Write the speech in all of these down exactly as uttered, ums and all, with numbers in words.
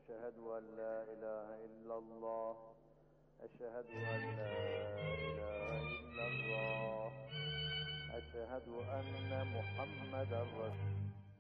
أشهد أن لا إله إلا الله أشهد أن لا إله إلا الله أشهد أن محمدا رسول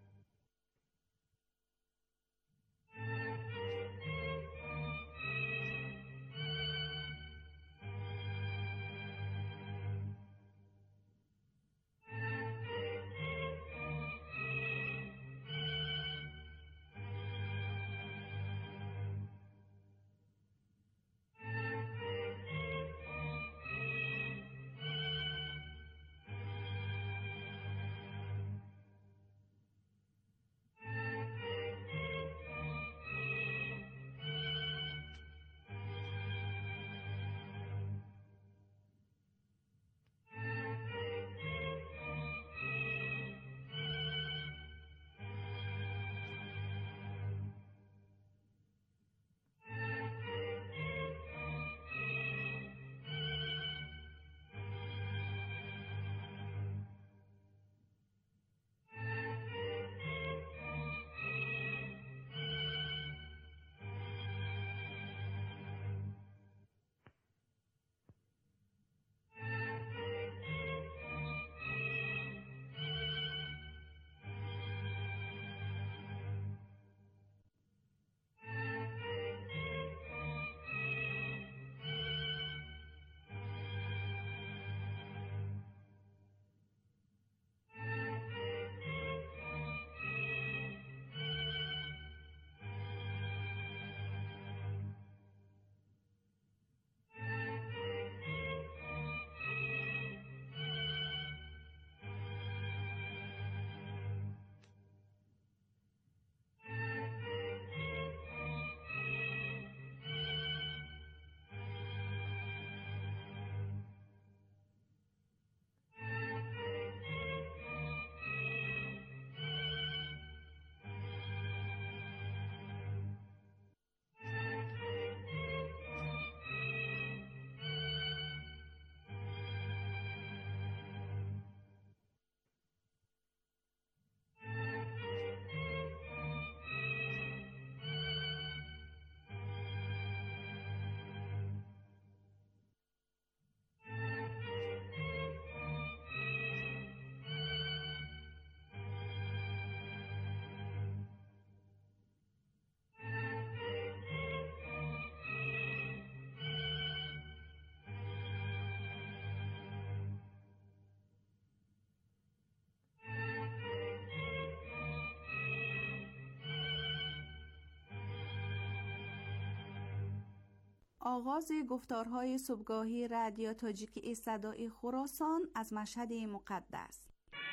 آغاز گفتارهای صبحگاهی رادیو تاجیکی صدای خراسان از مشهد مقدس.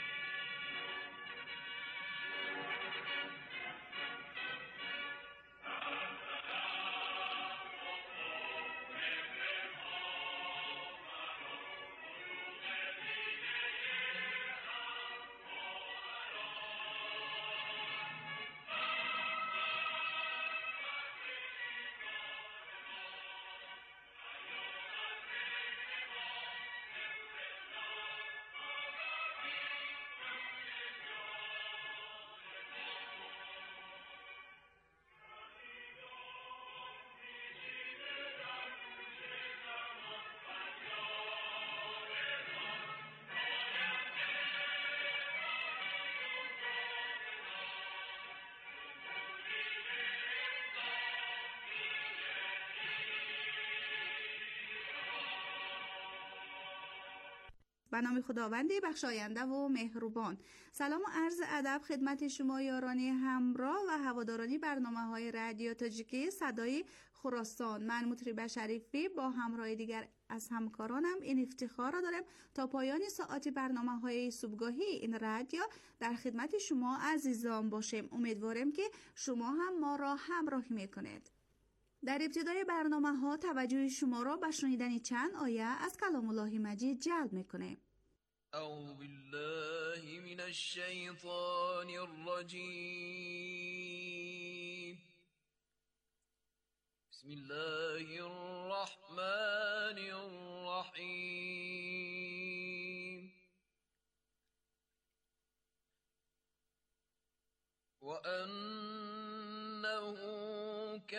به نام خداوند بخشاینده و مهربان. سلام و عرض ادب خدمت شما یاران همراه و هواداران برنامه‌های رادیو تاجیکی صدای خراسان. من مطرب شریفی با همراه دیگر از همکارانم این افتخار را دارم تا پایان ساعت برنامه‌های صبحگاهی این رادیو در خدمت شما عزیزان باشیم. امیدوارم که شما هم ما را همراهی میکنید. در ابتدای برنامه ها توجه شما را به شنیدن چند آیه از کلام الله مجید جلب میکنه. اعوذ بالله من الشیطان الرجیم. بسم الله الرحمن الرحیم. وأنه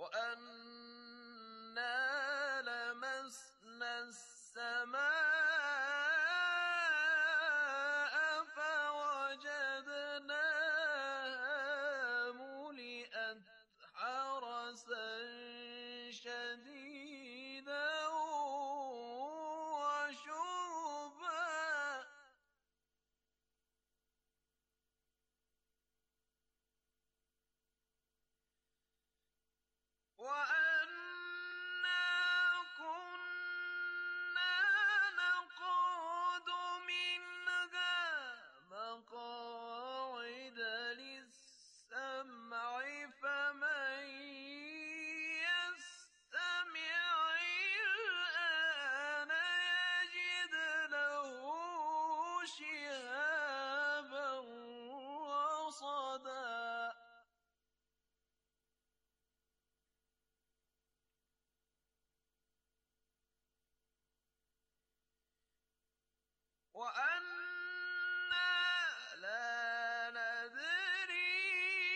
وأنا لمسنا السماء فوجدناها ملئت حرسا شديدا وشربا وأنا كنا نقعد منها مقاعد للسمع فمن يستمع الآن يجد له شهابا رصدا وأنا لا ندري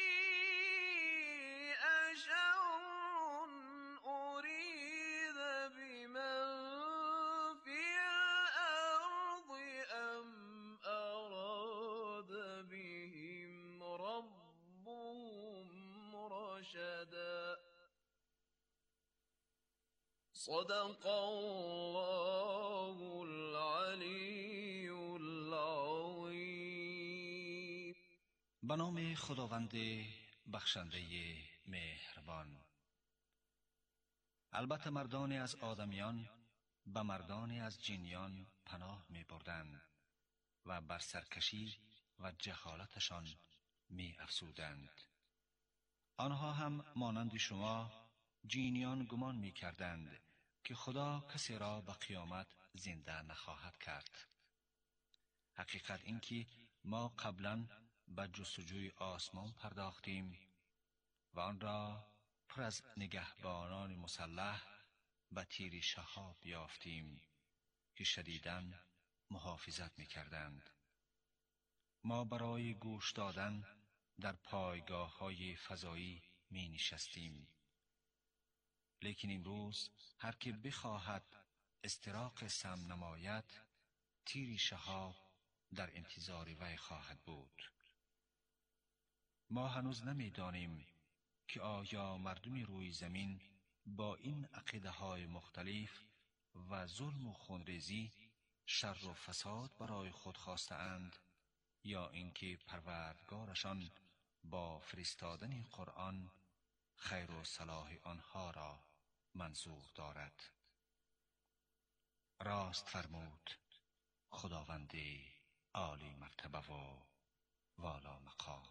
أشر أريد بمن في الأرض أم أراد بهم ربهم رشدا صدق الله العلی العظیم. به نام خداوند بخشنده مهربان. البته مردانی از آدمیان به مردانی از جنیان پناه می بردند و بر سرکشی و جهالتشان می افزودند. آنها هم مانند شما جنیان گمان می کردند که خدا کسی را به قیامت زنده نخواهد کرد. حقیقت این که ما قبلا به جستجوی آسمان پرداختیم و آن را پر از نگهبانان مسلح به تیر شهاب یافتیم که شدیداً محافظت می کردند. ما برای گوش دادن در پایگاه های فضایی می نشستیم. لیکن امروز هر که بخواهد استراق سم نماید، تیر شهاب در انتظار وی خواهد بود. ما هنوز نمی دانیم که آیا مردم روی زمین با این عقیده های مختلف و ظلم و خونریزی شر و فساد برای خود خواسته اند یا اینکه پروردگارشان با فرستادن قرآن خیر و صلاح آنها را منظور دارد. راست فرمود خداوند عالی مرتبه و والا مقام.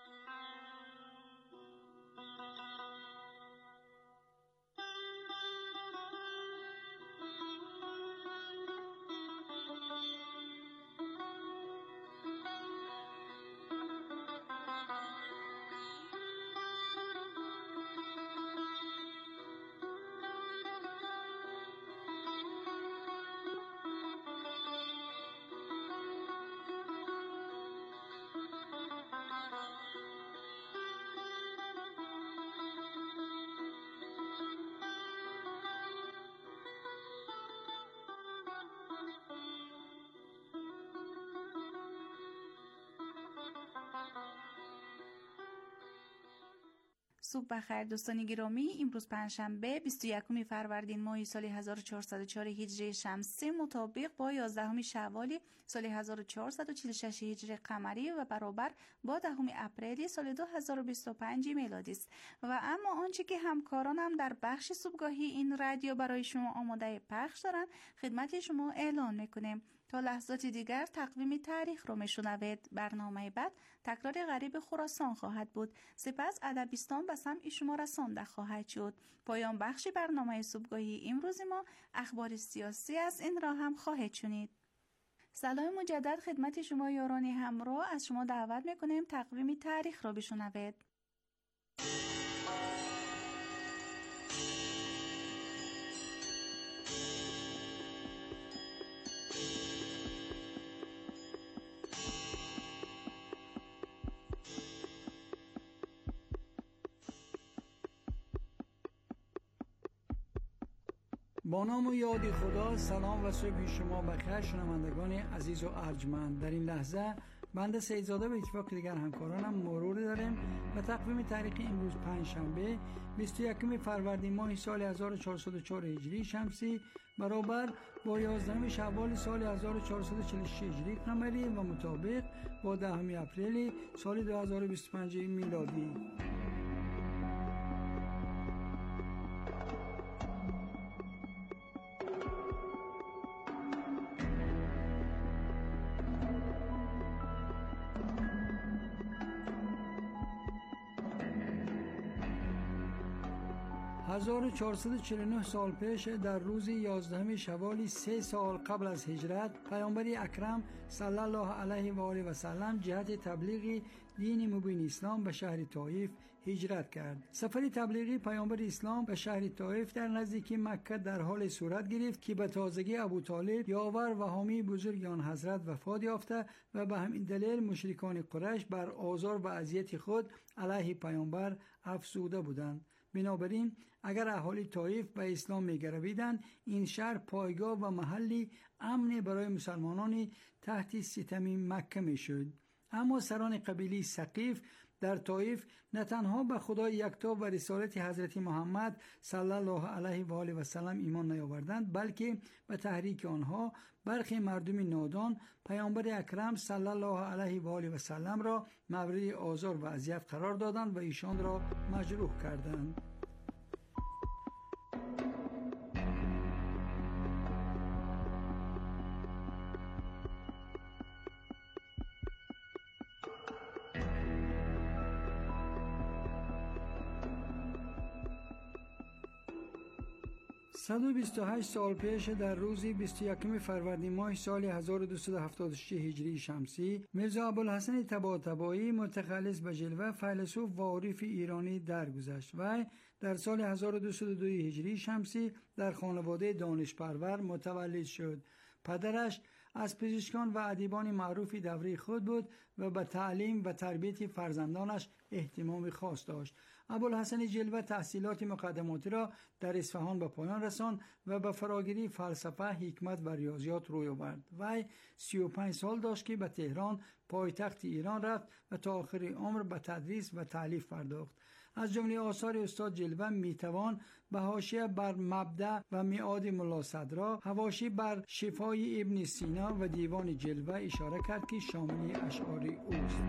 صبح بخیر دوستان گرامی. امروز پنجشنبه بیست و یکم فروردین ماه سال هزار و چهارصد و چهار هجری شمسی مطابق با یازدهم شوال سال هزار و چهارصد و چهل و شش هجری قمری و برابر با دهم اپریل سال دو هزار و بیست و پنج میلادی است. و اما آنچه که همکارانم در بخش صبحگاهی این رادیو برای شما آماده پخش دارند خدمت شما اعلان میکنیم. تا لحظات دیگر تقویم تاریخ رو میشنوید. برنامه بعد تکرار غریب خراسان خواهد بود. سپس ادبیستان به سمع شما رسانده خواهد شد. پایان بخش برنامه صبحگاهی امروز ما اخبار سیاسی از این راه هم خواهد شنید. سلام مجدد خدمت شما یاران همراه. از شما دعوت میکنیم تقویم تاریخ رو بشنوید. با نام و یاد خدا. سلام و صبح شما بخیر شنوندگان عزیز و ارجمند. در این لحظه بنده سیدزاده به اتفاق دیگر همکارانم مرور داریم و تقویم تاریخ امروز پنجشنبه بیست و یکم فروردین ماه سال هزار و چهارصد و چهار هجری شمسی برابر با یازدهم شوال سال هزار و چهارصد و چهل و شش هجری قمری و مطابق با دهم اپریل سال دو هزار و بیست و پنج میلادی. هزار و چهارصد و چهل و نه سال پیش در روز یازدهم شوال سه سال قبل از هجرت پیامبر اکرم صلی الله علیه و آله و سلم جهت تبلیغ دین مبین اسلام به شهر طائف هجرت کرد. سفر تبلیغی پیامبر اسلام به شهر طائف در نزدیکی مکه در حال صورت گرفت که به تازگی ابو طالب یاور و حامی بزرگ آن حضرت وفات یافته و به همین دلیل مشرکان قریش بر آزار و اذیت خود علیه پیامبر افزوده بودند. بنابراین اگر اهالی طائف به اسلام می‌گرویدند این شهر پایگاه و محلی امن برای مسلمانان تحت ستم مکه میشد. اما سران قبیله ثقیف در طائف نه تنها به خدای یکتا و رسالت حضرت محمد صلی الله علیه و آله و سلم ایمان نیاوردند، بلکه به تحریک آنها برخی مردم نادان پیامبر اکرم صلی الله علیه و آله و سلم را مورد آزار و اذیت قرار دادند و ایشان را مجروح کردند. صد و بیست و هشت سال پیش در روز بیست و یکم فروردین ماه سال هزار و دویست و هفتاد و شش هجری شمسی میرزا ابوالحسن طباطبایی متخلص به جلوه فیلسوف و عارف ایرانی درگذشت و در سال هزار و دویست و دو هجری شمسی در خانواده دانشپرور متولد شد. پدرش از پزشکان و ادیبان معروف دوره خود بود و به تعلیم و تربیت فرزندانش اهتمام خاص داشت. ابوالحسن جلوه تحصیلات مقدماتی را در اصفهان به پایان رساند و به فراگیری فلسفه، حکمت و ریاضیات روی آورد. وی سی و پنج سال داشت که به تهران پایتخت ایران رفت و تا آخر عمر به تدریس و تالیف پرداخت. از جمله آثار استاد جلوه میتوان به حاشیه بر مبدأ و میعاد ملا صدرا، حواشی بر شفای ابن سینا و دیوان جلوه اشاره کرد که شامل اشعار اوست.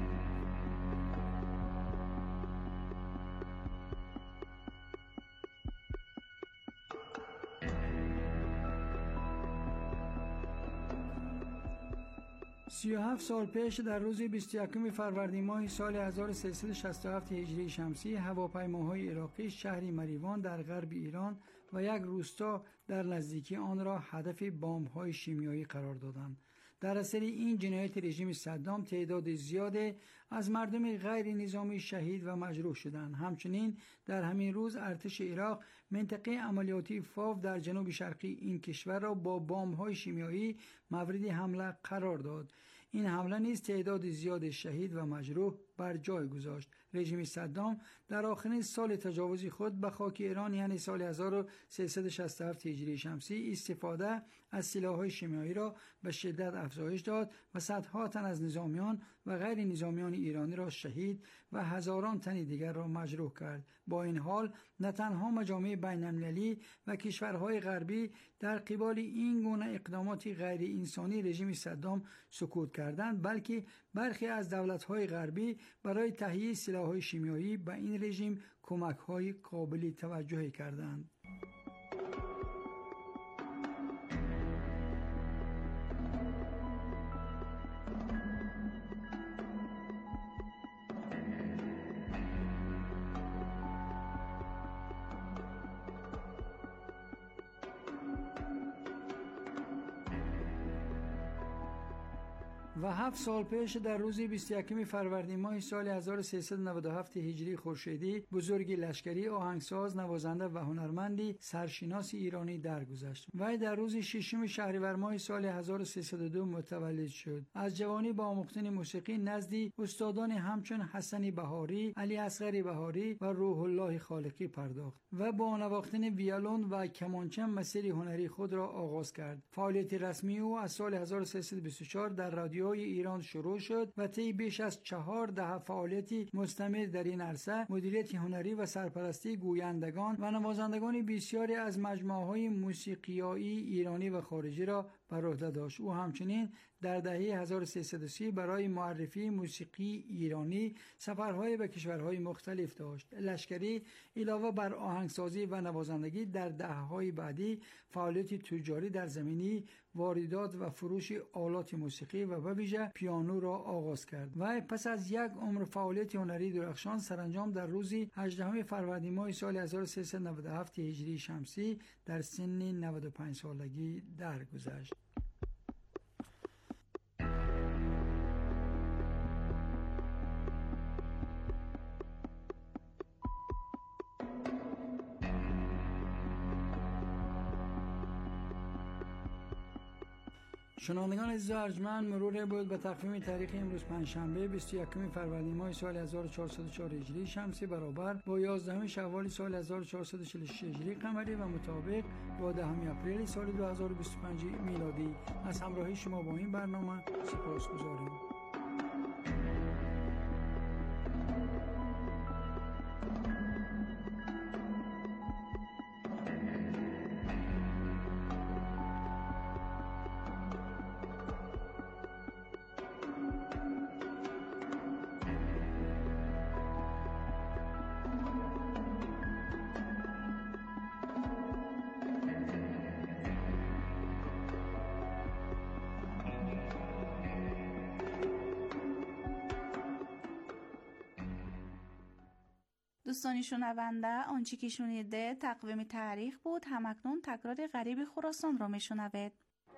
سی و هفت سال پیش در روز بیست و یکم فروردین ماه سال هزار و سیصد و شصت و هفت هجری شمسی هواپیماهای عراقی شهر مریوان در غرب ایران و یک روستا در نزدیکی آن را هدف بمب‌های شیمیایی قرار دادند. در اثر این جنایت رژیم صدام تعداد زیادی از مردم غیر نظامی شهید و مجروح شدند. همچنین در همین روز ارتش عراق منطقه عملیاتی فاو در جنوب شرقی این کشور را با بمب‌های شیمیایی مورد حمله قرار داد. این حمله نیز تعداد زیاد شهید و مجروح بر جای گذاشت. رژیم صدام در آخرین سال تجاوز خود به خاک ایران یعنی سال هزار و سیصد و شصت و هفت هجری شمسی استفاده از سلاح‌های شیمیایی را به شدت افزایش داد و صدها تن از نظامیان و غیر نظامیان ایرانی را شهید و هزاران تن دیگر را مجروح کرد. با این حال نه تنها مجامع بین‌المللی و کشورهای غربی در قبال این گونه اقدامات غیر انسانی رژیم صدام سکوت کردند، بلکه برخی از دولت‌های غربی برای تهیه سلاح‌های شیمیایی به این رژیم کمک‌های قابل توجهی کردند. و هفت سال پیش در روز بیست و یکم فروردین ماه سال هزار و سیصد و نود و هفت هجری خورشیدی بزرگی لشکری، آهنگساز، نوازنده و هنرمندی سرشناس ایرانی درگذشت. وی در روز ششم شهریور ماه سال هزار و سیصد و دو متولد شد. از جوانی با آموختن موسیقی نزد استادان همچون حسن بهاری، علی اصغر بهاری و روح الله خالقی پرداخت و با نواختن ویولون و کمانچه مسیر هنری خود را آغاز کرد. فعالیت رسمی او از سال هزار و سیصد و بیست و چهار در رادیوی ایران شروع شد و طی بیش از چهار دهه فعالیتی مستمر در این عرصه مدیریت هنری و سرپرستی گویندگان و نوازندگان بسیاری از مجموعه‌های موسیقیایی ایرانی و خارجی را بر عهده داشت. او همچنین در دهه هزار و سیصد و سی برای معرفی موسیقی ایرانی سفرهای به کشورهای مختلف داشت. لشکری علاوه بر آهنگسازی و نوازندگی در دهه‌های بعدی فعالیت تجاری در زمینه واردات و فروش آلات موسیقی و به ویژه پیانو را آغاز کرد و پس از یک عمر فعالیت هنری درخشان سرانجام در روز هجدهم فروردین ماه سال هزار و سیصد و نود و هفت هجری شمسی در سن نود و پنج سالگی درگذشت. شنوندگان عزیز و ارجمند، مرور بود به تقویم تاریخ امروز پنجشنبه بیست و یکم فروردین ماه سال هزار و چهارصد و چهار هجری شمسی برابر با یازدهم شوال سال هزار و چهارصد و چهل و شش هجری قمری و مطابق با دهم اپریل سال دو هزار و بیست و پنج میلادی. از همراهی شما با این برنامه سپاسگزاریم. دوستانی شنونده، آنچه که شنیده تقویم تاریخ بود. همکنون تکرار غریب خراسان را میشنوید.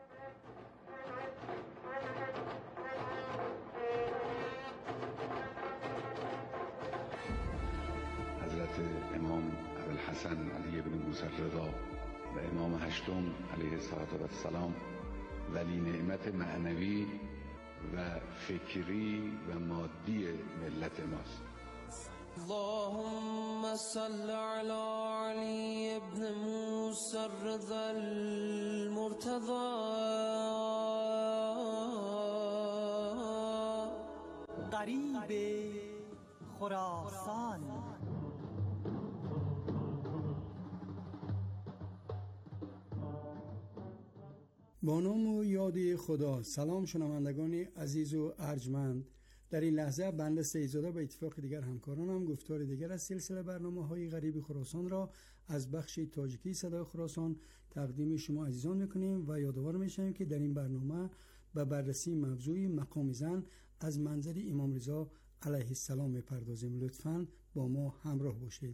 حضرت امام ابوالحسن علی بن موسی رضا و امام هشتم علیه السلام ولی نعمت معنوی و فکری و مادی ملت ماست. اللهم صل على علي ابن موسى الرضا المرتضى غریب خراسان. با نام و یاد خدا. سلام شنوندگان عزیز و ارجمند. در این لحظه بنده سیدزاده به اتفاق دیگر همکارانم گفتار دیگر از سلسله برنامه‌های غریب خراسان را از بخش تاجیکی صدای خراسان تقدیم شما عزیزان می‌کنیم و یادآور می‌شویم که در این برنامه به بررسی موضوع مقام زن از منظر امام رضا علیه السلام می‌پردازیم. لطفاً با ما همراه باشید.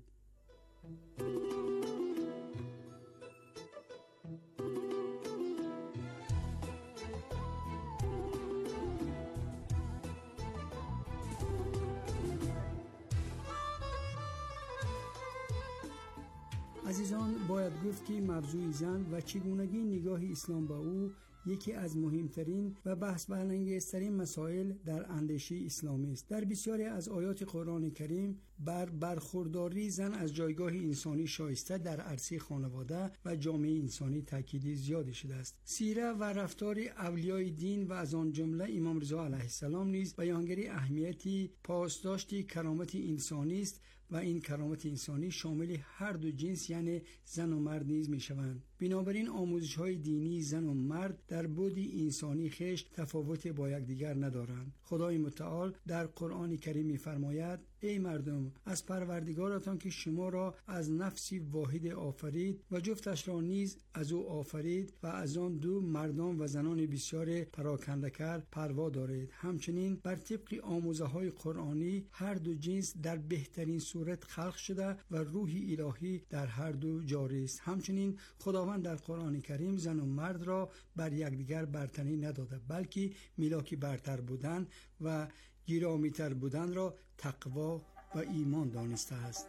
عزیزان، باید گفت که موضوع زن و چگونگی نگاه اسلام با او یکی از مهمترین و بحث برانگیزترین مسائل در اندیشه اسلامی است. در بسیاری از آیات قرآن کریم بر برخورداری زن از جایگاه انسانی شایسته در عرصه خانواده و جامعه انسانی تاکید زیادی شده است. سیره و رفتار اولیای دین و از آن جمله امام رضا علیه السلام نیز بیانگر اهمیتی پاسداشت کرامت انسانی است و این کرامت انسانی شامل هر دو جنس یعنی زن و مرد نیز می شوند. بنابراین آموزش‌های دینی زن و مرد در بعد انسانی خویش تفاوت با یکدیگر ندارند. خدای متعال در قرآن کریم می‌فرماید: ای مردم، از پروردگارتان که شما را از نفسی واحد آفرید و جفتش را نیز از او آفرید و از آن دو مردان و زنان بسیار پراکنده کرد پروا دارید. همچنین بر طبق آموزه‌های قرآنی هر دو جنس در بهترین صورت صورت خلق شده و روح الهی در هر دو جاری است. همچنین خداوند در قرآن کریم زن و مرد را بر یکدیگر برتری نداده، بلکه ملاکی برتر بودن و گرامی‌تر بودن را تقوا و ایمان دانسته است.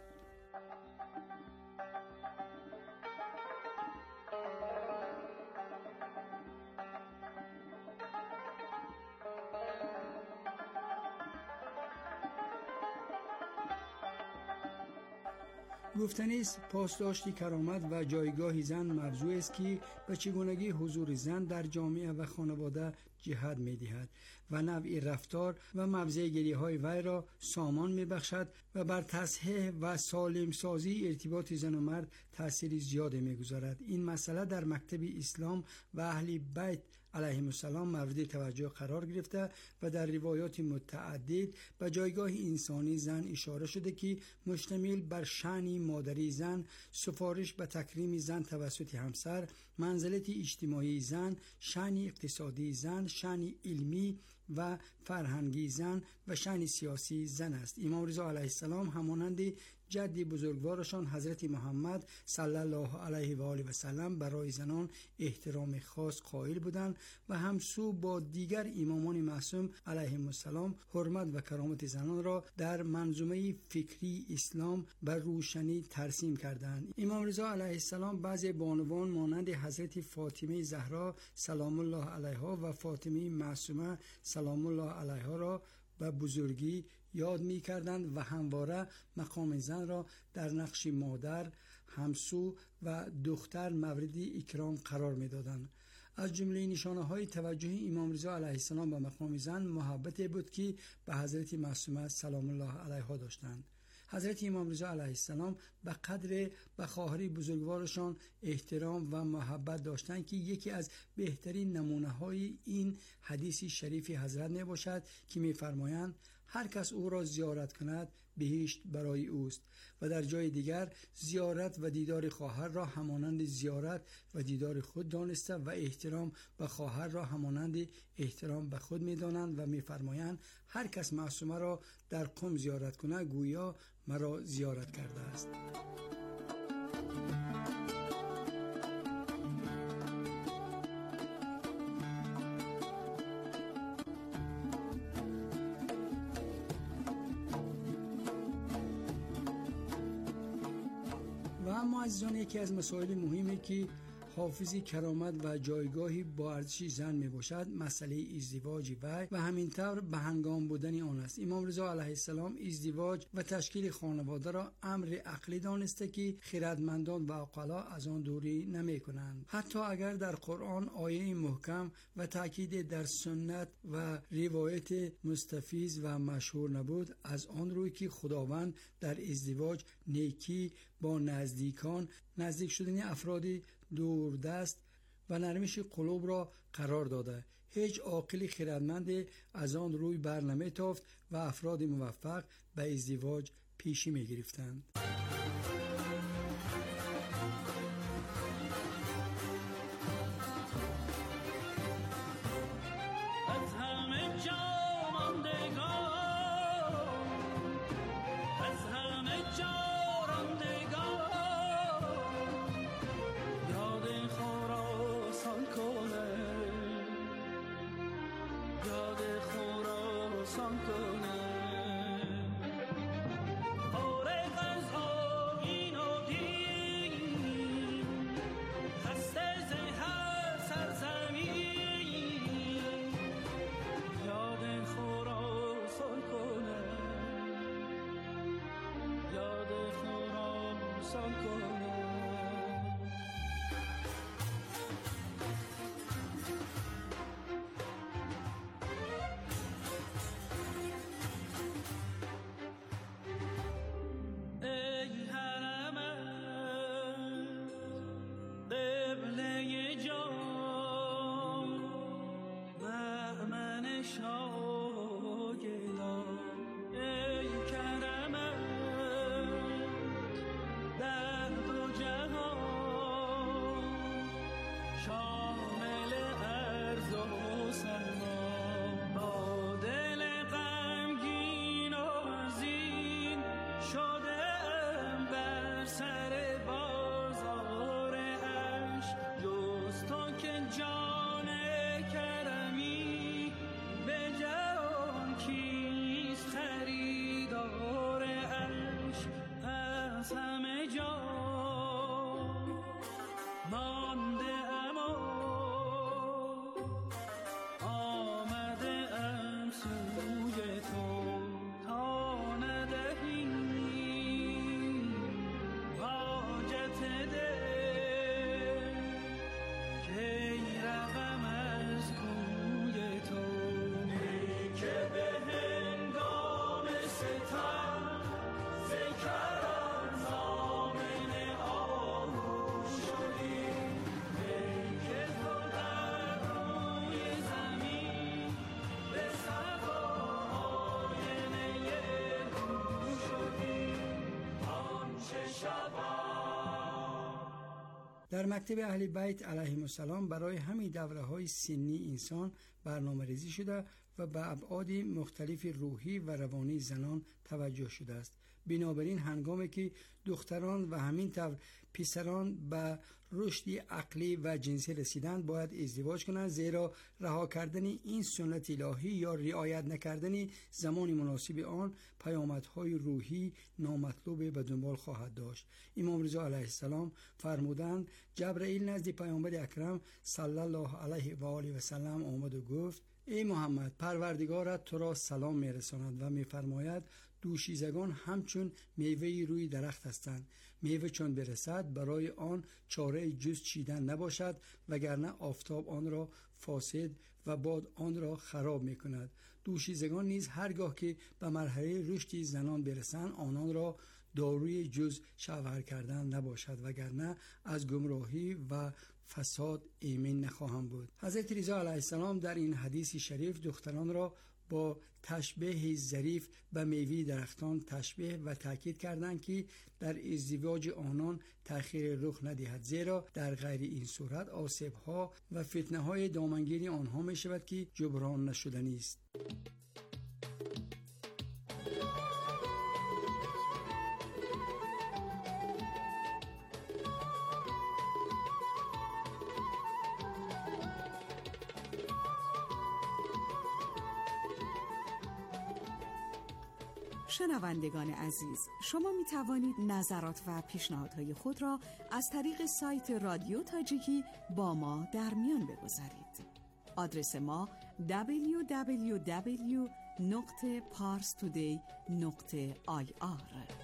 گفتنی است پاسداشتی کرامت و جایگاه زن موضوع است که به چگونگی حضور زن در جامعه و خانواده جهت می دهد و نوع رفتار و مبزه گری های وی را سامان می بخشد و بر تصحیح و سالم سازی ارتباط زن و مرد تأثیر زیاد می گذارد. این مسئله در مکتب اسلام و اهل بیت علیهم السلام مورد توجه قرار گرفته و در روایات متعدد به جایگاه انسانی زن اشاره شده که مشتمل بر شأن مادری زن، سفارش به تکریم زن توسط همسر، منزلت اجتماعی زن، شأن اقتصادی زن، شأن علمی و فرهنگی زن و شأن سیاسی زن است. امام رضا علیه السلام همانند جد بزرگوارشان حضرت محمد صلی الله علیه و آله و سلم برای زنان احترام خاص قائل بودند و همسو با دیگر امامان معصوم علیهم السلام حرمت و کرامت زنان را در منظومه فکری اسلام بر روشنی ترسیم کردند. امام رضا علیه السلام بعضی بانوان مانند حضرت فاطمه زهرا سلام الله علیها و فاطمه معصومه سلام الله علیها را به بزرگی یاد می کردند و همواره مقام زن را در نقش مادر، همسو و دختر مورد اکرام قرار می دادند. از جمله نشانه های توجه امام رضا علیه السلام به مقام زن محبتی بود که به حضرت معصومه سلام الله علیها داشتند. حضرت امام رضا علیه السلام به قدر به خواهر بزرگوارشان احترام و محبت داشتند که یکی از بهترین نمونه های این حدیث شریف حضرت می باشد که می فرمایند هر کس او را زیارت کند بهشت برای اوست و در جای دیگر زیارت و دیدار خواهر را همانند زیارت و دیدار خود دانسته و احترام به خواهر را همانند احترام به خود می دانند و می فرمایند هر کس معصومه را در قم زیارت کند گویا مرا زیارت کرده است. و اما عزیزان یکی از مسائل مهمی که حافظی کرامت و جایگاهی با ارزش زن می باشد مسئله ازدواج وی و همینطور به هنگام بودن آن است. امام رضا علیه السلام ازدواج و تشکیل خانواده را امر عقلی دانسته که خردمندان و عقلا از آن دوری نمی کنند. حتی اگر در قرآن آیه محکم و تاکید در سنت و روایت مستفیض و مشهور نبود، از آن روی که خداوند در ازدواج نیکی با نزدیکان، نزدیک شدن افرادی دوردست و نرمش قلوب را قرار داده. هیچ عاقل خردمند از آن روی بر نمیتافت و افراد موفق به ازدواج پیشی می گرفتند. ای کرمت در در مکتب اهل بیت علیهم السلام برای همین دوره‌های سنی انسان برنامه ریزی شده و به ابعاد مختلف روحی و روانی زنان توجه شده است. بنابراین هنگامی که دختران و همین طور پسران به رشد عقلی و جنسی رسیدند باید ازدواج کنند، زیرا رها کردن این سنت الهی یا رعایت نکردن زمان مناسب آن پیامدهای روحی نامطلوب به دنبال خواهد داشت. امام رضا علیه السلام فرمودند جبرئیل نزد پیامبر اکرم صلی الله علیه و آله و سلم آمد و گفت ای محمد، پروردگارت تو را سلام میرساند و میفرماید دوشیزگان همچون میوه روی درخت هستند. میوه چون برسد برای آن چاره جز چیدن نباشد، وگرنه آفتاب آن را فاسد و باد آن را خراب می کند. دوشیزگان نیز هرگاه که به مرحله رشد زنان برسند آنان را داروی جز شوهر کردن نباشد، وگرنه از گمراهی و فساد ایمن نخواهم بود. حضرت رضا علیه السلام در این حدیث شریف دختران را با تشبیه ظریف به میوه درختان تشبیه و تاکید کردند که در ازدواج آنان تأخیر رخ ندهد، زیرا در غیر این صورت آسیب‌ها و فتنه‌های دامنگیر آنها می شود که جبران نشدنی است. شنوندگان عزیز، شما می توانید نظرات و پیشنهادهای خود را از طریق سایت رادیو تاجیکی با ما در میان بگذارید. آدرس ما دبلیو دبلیو دبلیو دات پارس تودی دات آی آر.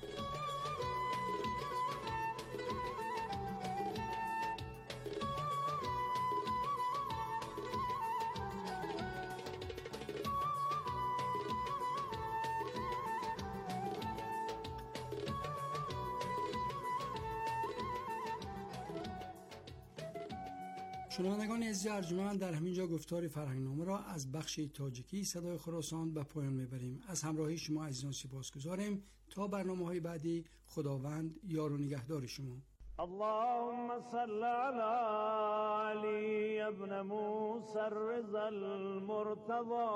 شنوندگان عزیز ارجمند، در همینجا گفتار فرهنگنامه را از بخش تاجیکی صدای خراسان به پایان میبریم. از همراهی شما عزیزان سپاسگزاریم. تا برنامه‌های بعدی خداوند یار و نگهدار شما. اللهم صل على علي ابن موسى الرضا المرتضى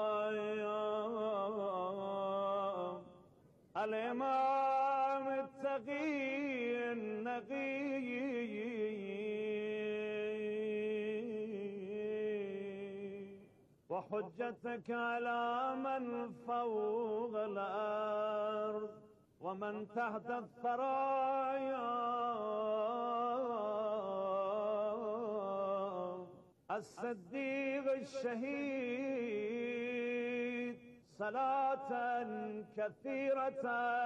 الامام التقي النقي وحجتك على من فوق الأرض ومن تحت الثرايا الصديق الشهيد صلاة كثيرة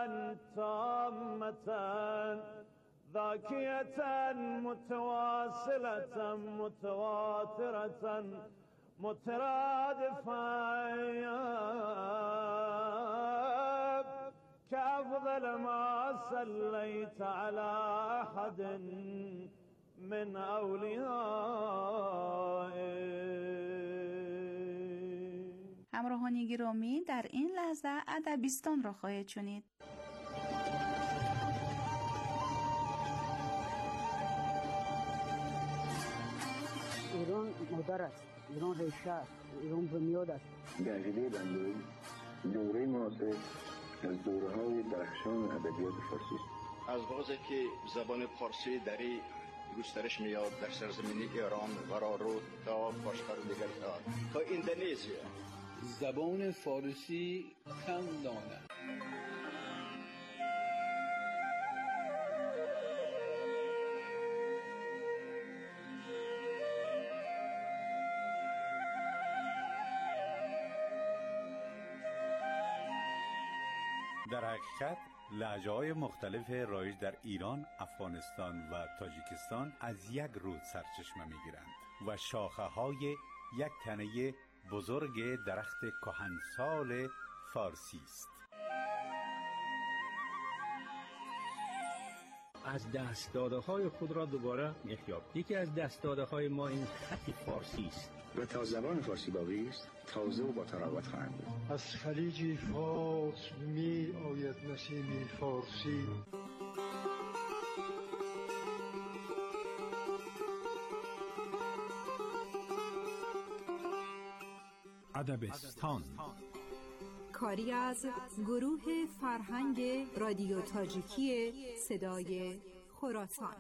تامة ذاكية متواصلة متواترة مترادفة كأفضل ما صليت على أحد من أوليائه. همراهان گرامی، در این لحظه ادبیستان را خواهید شنید. ایران مادر است، ایران ریشه است، ایران بنیاد است. به عقیده بنده دوره معاصر از دوره‌های درخشان ادبیات فارسی است. از وقتی که زبان فارسی دری گسترش میاد در سرزمین ایران و رو تا کشور دیگر تا اندونزیا، زبان فارسی خندانه در حقیقت لهجه‌های مختلف رایج در ایران، افغانستان و تاجیکستان از یک رود سرچشمه می‌گیرند و شاخه‌های یک تنه بزرگ درخت کهنسال فارسی است. از دست‌داده‌های خود را دوباره می‌یابیم. یکی از دست‌داده‌های ما این خط فارسی است و تا زبان فارسی باقی است تازه و با تراوت خواهد بود. از خلیج فارس می آید نسیم فارسی. ادبستان. کاری از گروه فرهنگ رادیو تاجیکی صدای خراسان.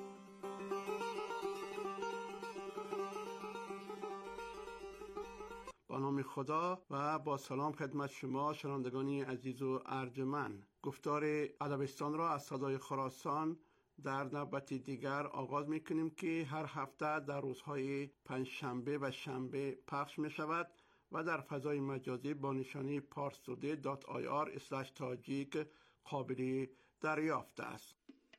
با نام خدا و با سلام خدمت شما شنوندگان عزیز و ارجمند. گفتار ادبستان را از صدای خراسان در نوبت دیگر آغاز می‌کنیم که هر هفته در روزهای پنجشنبه و شنبه پخش می‌شود و در فضای مجازی با نشانی parstoday دات آی آر اسلش تاجیک قابل دریافت است.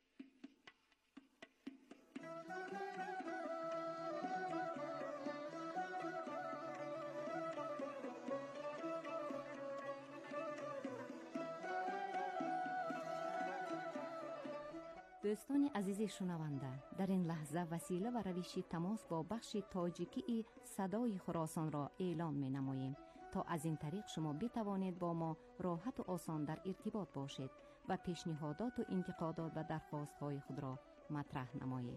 دوستان عزیز شنونده، در این لحظه وسیله و روش تماس با بخش تاجیکی صدای خراسان را اعلام می نماییم تا از این طریق شما بتوانید با ما راحت و آسان در ارتباط باشید و پیشنهادات و انتقادات و درخواست های خود را مطرح نمایید.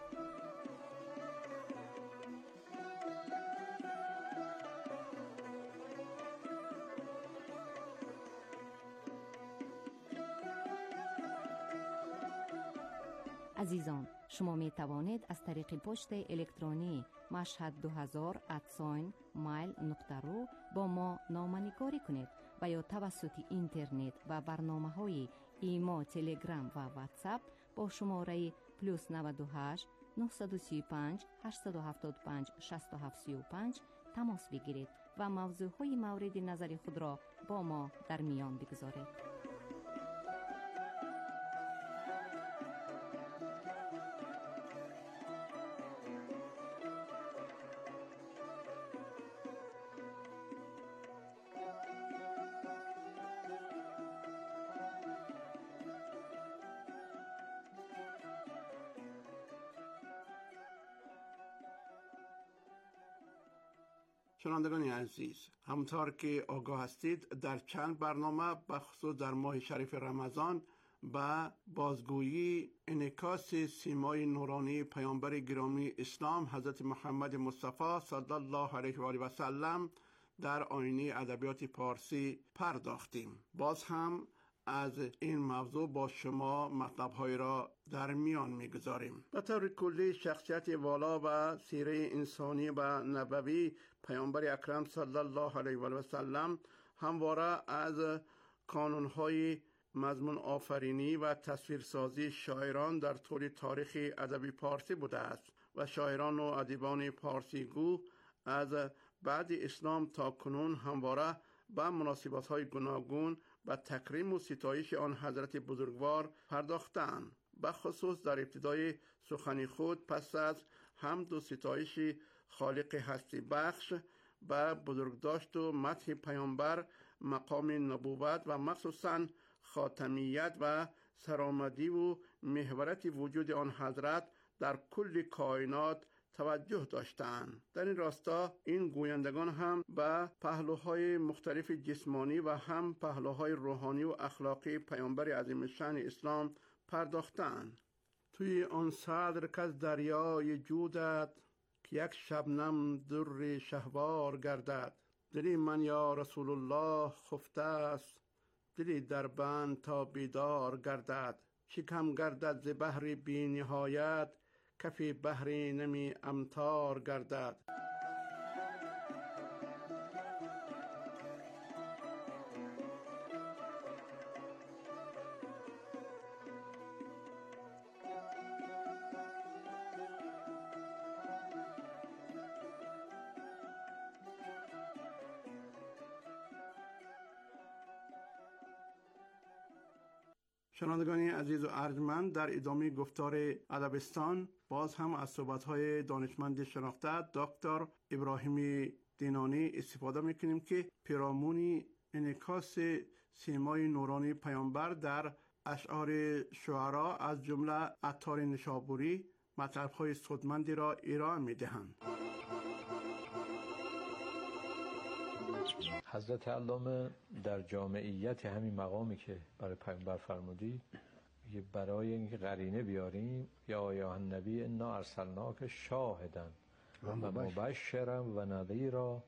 عزیزان، شما می توانید از طریق پست الکترونی مشهد دو هزار ات مایل نقطه رو با ما نامه‌نگاری کنید و یا توسط اینترنت و برنامه‌های ایما، تلگرام و واتساپ با شماره پلوس نود و هشت نه سه پنج هشت هفت پنج شش هفت سه پنج تماس بگیرید و موضوعهای مورد نظر خود را با ما در میان بگذارید. شنوندگان عزیز، همونطور که آگاه هستید در چند برنامه بخصوص در ماه شریف رمضان با بازگویی انعکاس سیمای نورانی پیامبر گرامی اسلام حضرت محمد مصطفی صلی الله علیه و آله و سلم در آینه ادبیات پارسی پرداختیم. باز هم از این موضوع با شما مطلب‌های را در میان می‌گذاریم. به طور کلی شخصیت والا و سیره انسانی و نبوی پیامبر اکرم صلی الله علیه و آله و سلم همواره از کانون‌های مضمون آفرینی و تصویرسازی شاعران در طول تاریخ ادبی پارسی بوده است و شاعران و ادیبان پارسی گو از بعد اسلام تا کنون همواره به مناسبت‌های گوناگون و تکریم و ستایش آن حضرت بزرگوار پرداختند. به خصوص در ابتدای سخن خود پس از حمد و ستایش خالق هستی بخش به بزرگداشت و مدح پیامبر، مقام نبوت و مخصوصاً خاتمیت و سرآمدی و محوریت وجود آن حضرت در کل کائنات توجه داشتند. در این راستا این گویندگان هم به پهلوهای مختلف جسمانی و هم پهلوهای روحانی و اخلاقی پیامبر عظیم شأن اسلام پرداختند. توی آن صدر کز دریای جودت که یک شبنم در شهوار گردد، دلی من یا رسول الله خفته است، دلی در بند تا بیدار گردد، چه کم گردد ز بحر بی نهایت، کفی بحر نمی امتار گردد. شنوندگان عزیز و ارجمند، در ادامه گفتار ادبستان باز هم از صحبت‌های دانشمند شناخته دکتر ابراهیم دینانی استفاده می‌کنیم که پیرامون انعکاس سیمای نورانی پیامبر در اشعار شعرا از جمله عطار نشابوری مطلب‌های سودمندی را ارائه می‌دهند. حضرت علامه در جامعیت همین مقامی که برای پیامبر فرمودی، برای اینکه قرینه بیاریم یا ایها النبی انا ارسلناک شاهدا و مبشرا و نذیرا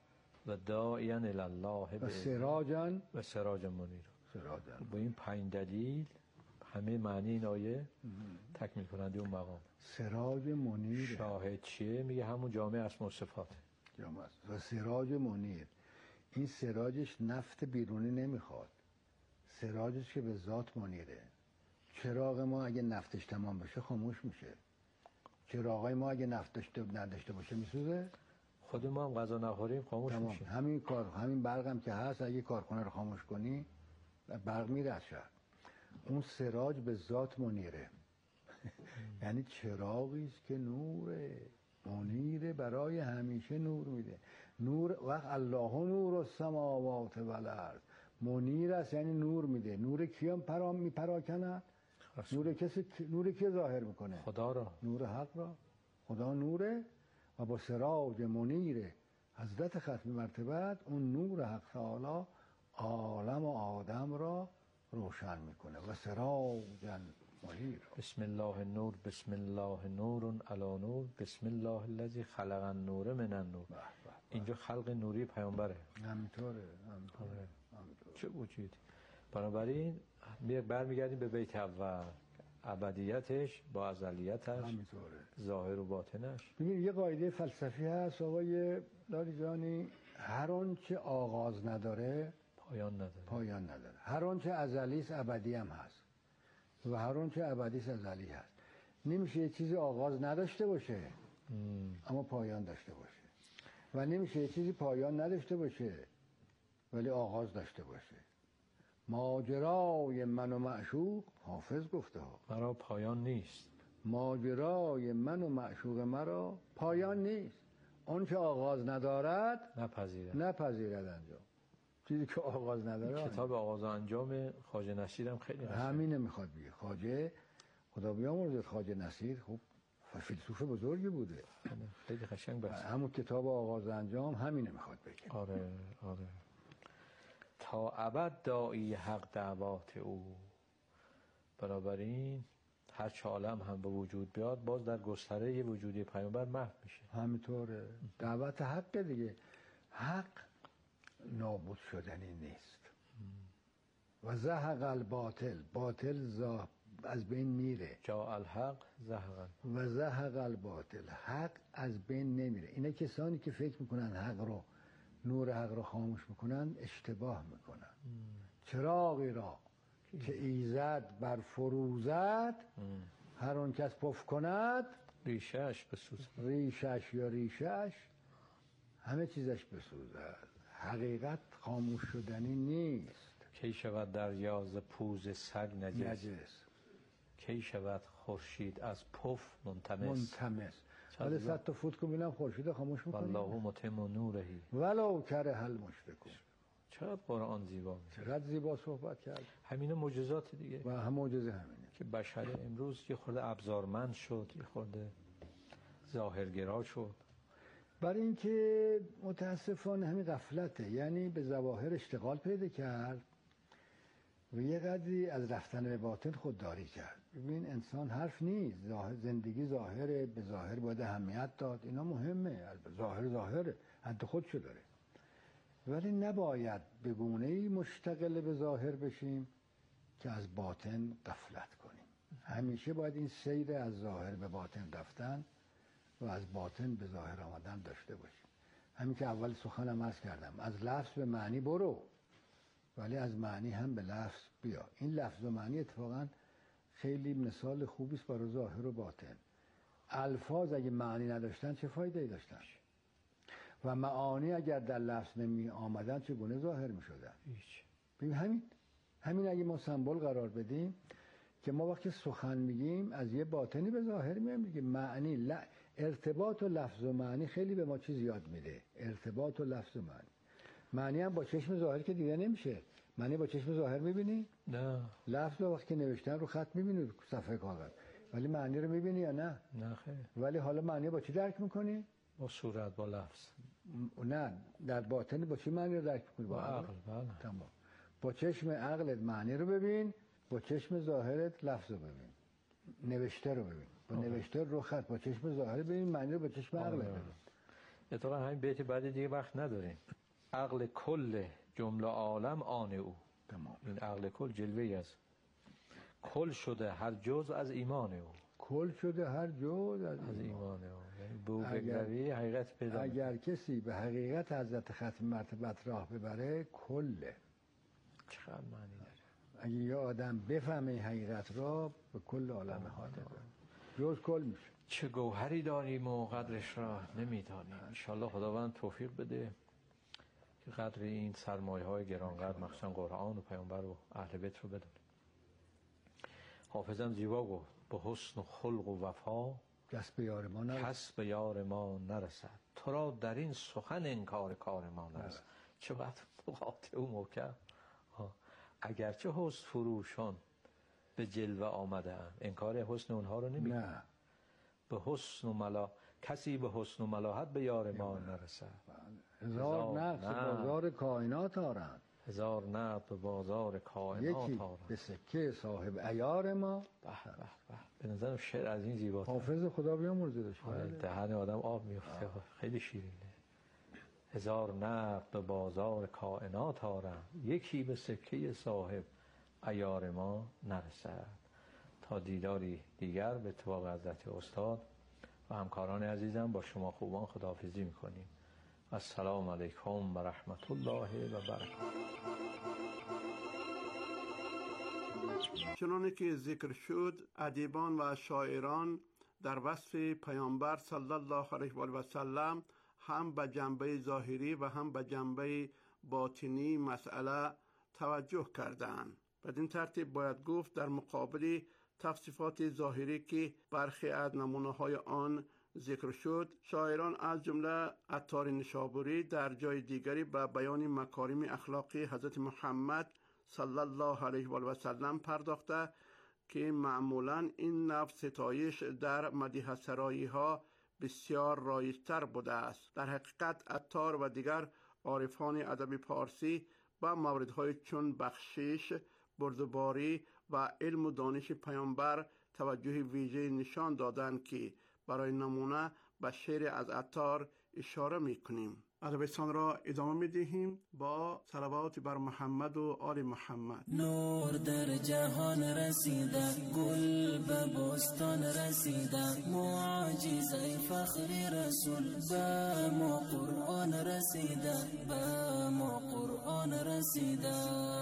و داعیا الی الله و سراجا و سراج منیر. سراجا. با این پنج دلیل همه معنی این آیه تکمیل کننده اون مقام. سراج منیر شاهد چیه؟ میگه همون جامع اسم و صفات. جامع و سراج منیر. این سراجش نفت بیرونی نمیخواد، سراجش که به ذات منیره. چراغ ما اگه نفتش تمام بشه خاموش میشه، چراغای ما اگه نفت داشته نداشته باشه میسوزه. خود ما هم غذا نخوریم خاموش تمام. میشه. همین کار، همین برق هم که هست، اگه کارخونه رو خاموش کنی برق میره از شهر. اون سراج به ذات منیره. یعنی چراغی است که نوره، منیره، برای همیشه نور میده. نور وقت الله نور السماوات و الارض، منیر است یعنی نور میده. نور کیام پرام میپراکنه؟ نور کسی، نور کی ظاهر میکنه؟ خدا را، نور حق را. خدا نوره و با سراج منیر حضرت ختم مرتبت اون نور حق تعالی عالم و آدم را روشن میکنه. و سراجا منیر. بسم الله النور، بسم الله نور علی نور، بسم الله الذی خلق النور من النور. اینجا خلق نوری پیامبره. همینطوره. همینطوره. چه وجودی. بنابراین برمیگردیم به بیت اول، ابدیتش با ازلیتش، همینطوره، ظاهر و باطنش. ببین یه قاعده فلسفی هست آقای داری جانی، هر آنچه آغاز نداره پایان نداره. پایان نداره. هر آنچه ازلی است ابدی هم هست و هر آنچه ابدی است ازلی هست. نمیشه یه چیزی آغاز نداشته باشه ام. اما پایان داشته باشه، و نمیشه یه چیزی پایان نداشته باشه ولی آغاز داشته باشه. ماجرای من و معشوق، حافظ گفته ها، مرا پایان نیست. ماجرای من و معشوق مرا پایان نیست. اون که آغاز ندارد نپذیرد نپذیرد انجام. چیزی که آغاز نداره. کتاب آغاز و انجام خواجه نصیر هم خیلی قشنگه. همینه میخواد بگه. خواجه خدا بیامرزه، خواجه نصیر خب فیلسوف بزرگی بوده. خیلی قشنگ بحث. همون کتاب آغاز و انجام همینه میخواد بگه. آره آره. تا ابد داعی حق دعوات او. بنابراین هر چه عالم هم به وجود بیاد باز در گستره یه وجودی پیامبر محو میشه. همینطوره. دعوت حق دیگه. حق نابود شدنی نیست. و زهق الباطل، باطل زا از بین میره. جا الحق زهق و زهق الباطل، حق از بین نمیره. اینا کسانی که فکر میکنن حق رو، نور حق رو خاموش میکنن اشتباه میکنن. ام. چراغی را که ایزد بر فروزد، هر آن کس پف کند ریشش بسوزد. ریشش یا ریشش همه چیزش بسوزد. حقیقت خاموش شدنی نیست. کی شود دریا ز پوز سگ نجس, نجس. کی شود خورشید از پف منطمس. منطمس. حالا صد تا فوت کن ببینم خورشید خاموش می‌کنی. والله متم نورهی ولو کره المشرکون. چقدر قرآن زیبا میگه. چقدر زیبا صحبت کرد. همین معجزات دیگه. و هم معجزه همینه که بشر امروز یه خورده ابزارمند شد، یه خورده ظاهرگرا شد. برای اینکه متاسفانه همین غفلته، یعنی به ظواهر اشتغال پیدا کرد و یه قدری از رفتن به باطن خودداری کرد. ببین انسان حرف نیست، زندگی ظاهره، به ظاهر باید اهمیت داد، اینا مهمه، ظاهر ظاهره، حد خودشو داره، ولی نباید به گونه‌ای مشتغل به ظاهر بشیم که از باطن غفلت کنیم. همیشه باید این سیر از ظاهر به باطن رفتن و از باطن به ظاهر آمدن داشته باشیم. همین که اول سخنم عرض کردم، از لفظ به معنی برو ولی از معنی هم به لفظ بیا. این لفظ و معنی اتفاقا خیلی مثال خوبی است برای ظاهر و باطن. الفاظ اگه معنی نداشتن چه فایده‌ای داشتن؟ و معانی اگر در لفظ نمی آمدن چگونه ظاهر می شدن؟ هیچ. ببین همین همین اگه ما سمبل قرار بدیم که ما وقتی سخن میگیم از یه باطنی به ظاهر میایم میگیم معنی ل... ارتباط و لفظ و معنی خیلی به ما چیز یاد میده. ارتباط و لفظ و معنی. معنی هم با چشم ظاهر که دیده نمیشه. معنی با چشم ظاهر میبینی؟ نه. لفظ رو وقتی نوشتن رو خط میبینی صفحه کاغذ، ولی معنی رو میبینی یا نه؟ نه خیر. ولی حالا معنی با چی درک میکنی؟ با صورت، با لفظ. نه، در باطن با چی معنی رو درک میکنی؟ با عقل. بله. تمام. با چشم عقلت معنی رو ببین، با چشم ظاهرت لفظ رو ببین، نوشته رو ببین. با آه. نوشته رو خط، با چشم ظاهر ببین، معنی رو با چشم عقلت ببین. اتفاقا همین بیت بعد دیگه وقت نداریم. عقل کل جمله عالم آن او. تمام. این عقل کل جلوه‌ای از کل شده هر جز از ایمان او. کل شده هر جز از, از ایمان او. یعنی به او بگروی حقیقت پیدا. اگر کسی به حقیقت حضرت ختم مرتبت راه ببره کله. چقدر معنی داره. اگه یه آدم بفهمه حقیقت را به کل عالم حاضر جز کل میشه. چه گوهری داریم و قدرش را نمیدانیم. انشالله خداوند توفیق بده که قدر این سرمایه های گرانقدر مخصوصا قرآن و پیامبر و اهل بیت رو بدونیم. حافظم زیبا گفت به حسن و خلق و وفا دست به یار ما نرسد. کس به یار ما نرسد. تو را در این سخن انکار کار ما نرسد. چقدر قاطع و محکم. اگرچه حسن فروشان به جلوه آمده ام انکار حسن اونها رو نمی کنم. به حسن و ملا کسی به حسن و ملاحت به یار ما نرسد. هزار نقد بازار کائنات آرند. هزار نقد به بازار کائنات یکی آرند. به سکه صاحب عیار ما. به به به. به نظرم شعر از این زیباست. حافظ خدا بیامرزه. دهن آدم آب میفته. خیلی شیرینه. هزار نقد به بازار کائنات آرند یکی به سکه صاحب عیار ما نرسد. تا دیداری دیگر به اتفاق حضرت استاد و همکاران عزیزم با شما خوبان خداحافظی میکنیم. السلام علیکم و رحمت الله و برکاته. چنانه که ذکر شد ادیبان و شاعران در وصف پیامبر صلی الله علیه و آله و سلم هم به جنبه ظاهری و هم به جنبه باطنی مسئله توجه کردند. بدین ترتیب باید گفت در مقابل توصیفات ظاهری که برخی از نمونه‌های آن ذکر شد، شاعران از جمله عطار نشابوری در جای دیگری به بیان مکارم اخلاقی حضرت محمد صلی الله علیه و آله و سلم پرداخته که معمولاً این نوع ستایش در مدیح سرایی ها بسیار رایج‌تر بوده است. در حقیقت عطار و دیگر عارفان ادب پارسی با موردهای چون بخشش، بردباری و علم و دانش پیامبر توجه ویژه نشان دادند که برای نمونه به شعر از عطار اشاره میکنیم. ادبستان را ادامه میدهیم با صلوات بر محمد و آل محمد. نور در جهان رسیده، گل به بستان رسیده، معجزه فخر رسول به ما قرآن رسیده، به ما قرآن رسیده.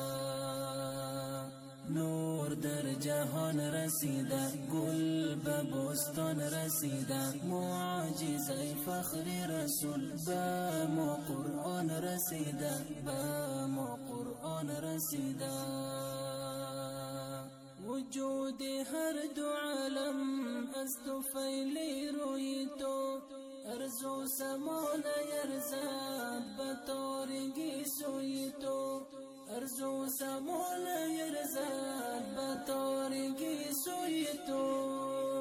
نور در جهان رسیده، گل به بستان رسیده، معجزه فخر رسول به ما قرآن رسیده، به ما قرآن رسیده. وجود هر دو عالم از تو فیلی روی تو، ارض و سمان یرزد به تارگی سوی تو، ارض و سمان یرزد به تارگی سوی تو.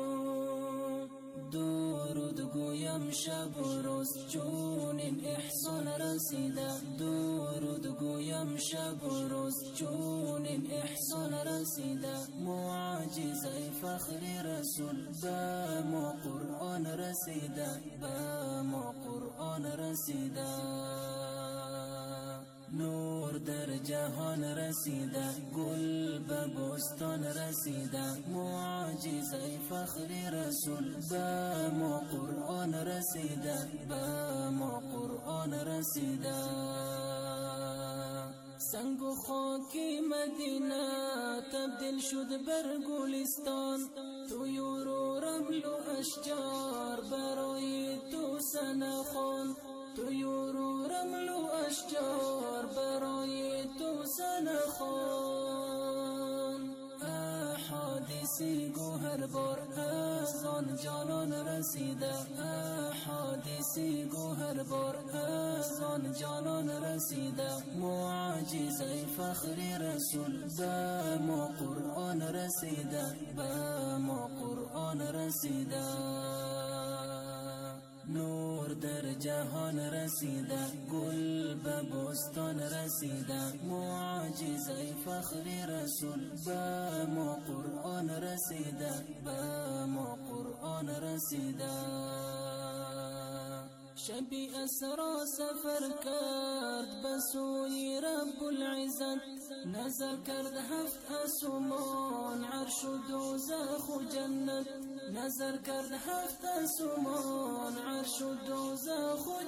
درود گویم شب و روز چون این احسان رسیده، درود گویم شب و روز چون این احسان رسیده، معجزه فخر رسول به ما قرآن رسیده، به ما قرآن رسیده. نور در جهان رسیده، گل به بستان رسیده، معجزه فخر رسول به ما قرآن رسیده، به ما قرآن رسیده. سنگ و خاکی مدینه تبدیل شد بر گلستان، طیور و رمل و اشجار برای تو سنخوان، طیور و رمل و اشجار برای تو سنخوان. احادیثی گوهر بار از آن جانان رسیده، احادیثی گوهر بار از آن جانان رسیده، معجزه فخر رسول به ما قرآن رسیده، به ما قرآن رسیده. نور در جهان رسیده، گل به بستان رسیده، معجزه فخر رسول به ما قرآن رسیده، به ما قرآن رسیده. شبی اسرا سفر کرد بسوی رب العزت نظر کرد هفت اسمان عرش و دوزخ و جنت نظر کرد هفت اسمان عرش و دوزخ و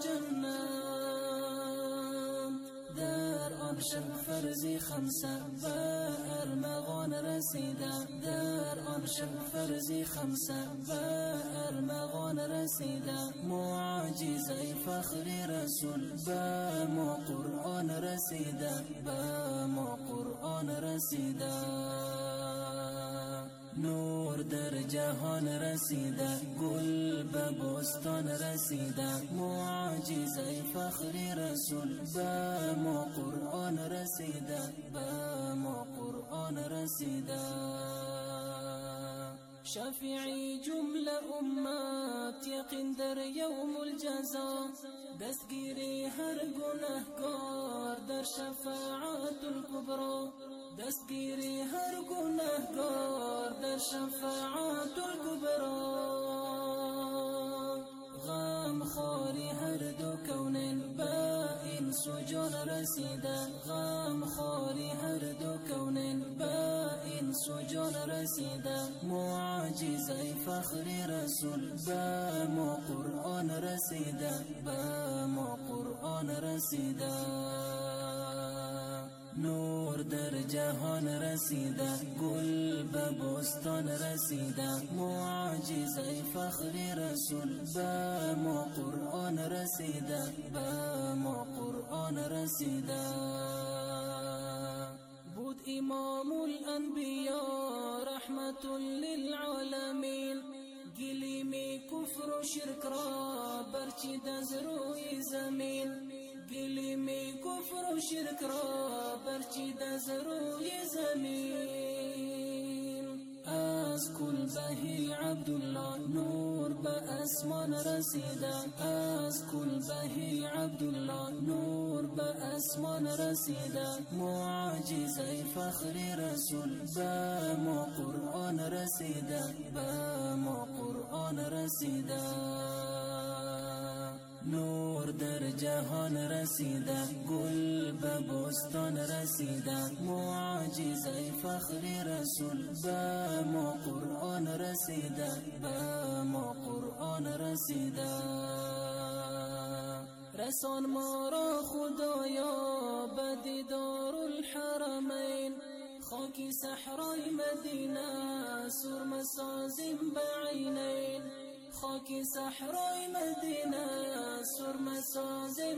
جنت در آن شب فرزی خمسه به ارمغان رسیده در آن شب فرزی خمسه به ارمغان رسیده معجزه فخر رسول به ما قرآن رسیده به ما قرآن رسیده نور در جهان رسیده گل به بستان رسیده معجزه فخر رسول به ما قرآن رسیده به ما قرآن رسیده شفیعی جمله امت یقین در یوم الجزا دستگیری هر گناهگار در شفاعت الکبرا دستگیری هر گناهگار در شفاعت الکبرا غم خاری هر دو کونین با این سجان رسیده غم خاری هر دو کونین با این سجان رسیده معجزه فخر رسول با ما قرآن رسیده با ما قرآن رسیده نور در جهان رسیده گل به بستان رسیده معجزه فخر رسول به ما قرآن رسیده به ما قرآن رسیده بود امام الانبیاء رحمت للعالمین گلیم کفر و شرک را برچید از روی زمین گلیم کفر و شرک را برچید از روی زمین از کل بهی عبدالله نور به اسمان رسیده از کل بهی عبدالله نور به اسمان رسیده معجزه فخر رسول به ما قرآن رسیده به ما قرآن رسیده نور در جهان رسیده گل به بستان رسیده معجزه فخر رسول به ما قرآن رسیده به ما قرآن رسیده رسان ما را خدایا به دیدار الحرمین خاکی صحرای مدینه سرمه سازیم بعینین خاکی صحرای مدینه سرمه سازیم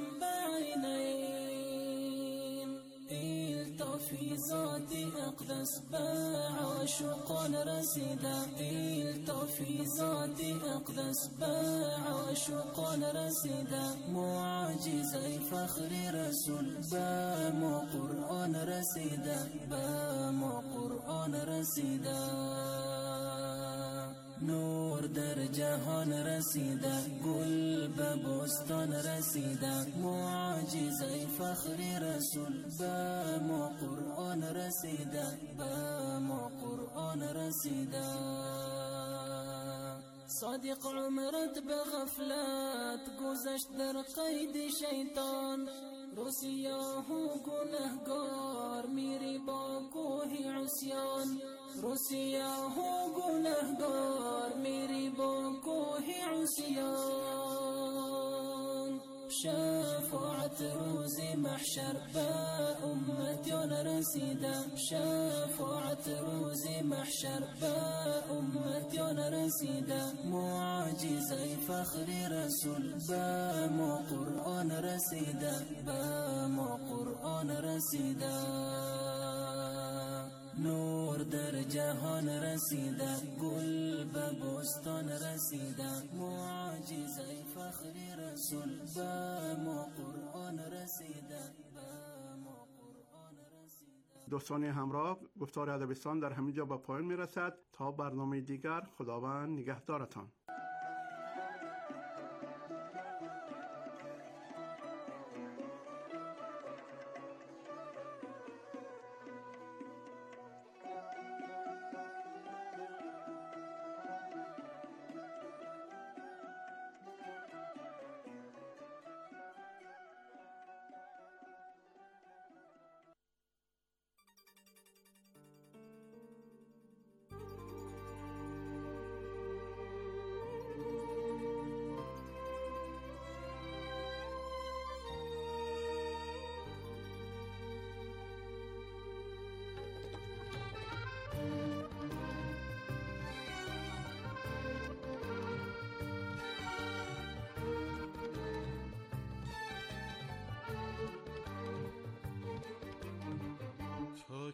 بعینین التفی ذات اقدس به عاشقان رسیده التفی ذات اقدس به عاشقان رسیده معجزه فخر رسول به ما قرآن رسیده به ما قرآن رسیده نور در جهان رسیده گل به بستان رسیده معجزه فخر رسول به ما قرآن رسیده به ما قرآن رسیده صادق عمرت به غفلت گذشت در قید شیطان رو سیاه و گنهگار میری با کوه عصیان رو سیاه و گنهگار میری با کوه عصیان شفاعت روز محشر به امتیان رسیده شفاعت روز محشر به امتیان رسیده معجزه فخر رسول به ما قرآن رسیده به ما قرآن رسیده نور در جهان رسیده گل به بستان رسیده معجزه فخر رسول به ما قرآن رسیده به ما قرآن رسیده. دوستان همراه، گفتار ادبستان در همینجا به پایان میرسد. تا برنامه دیگر، خداوند نگهدارتان.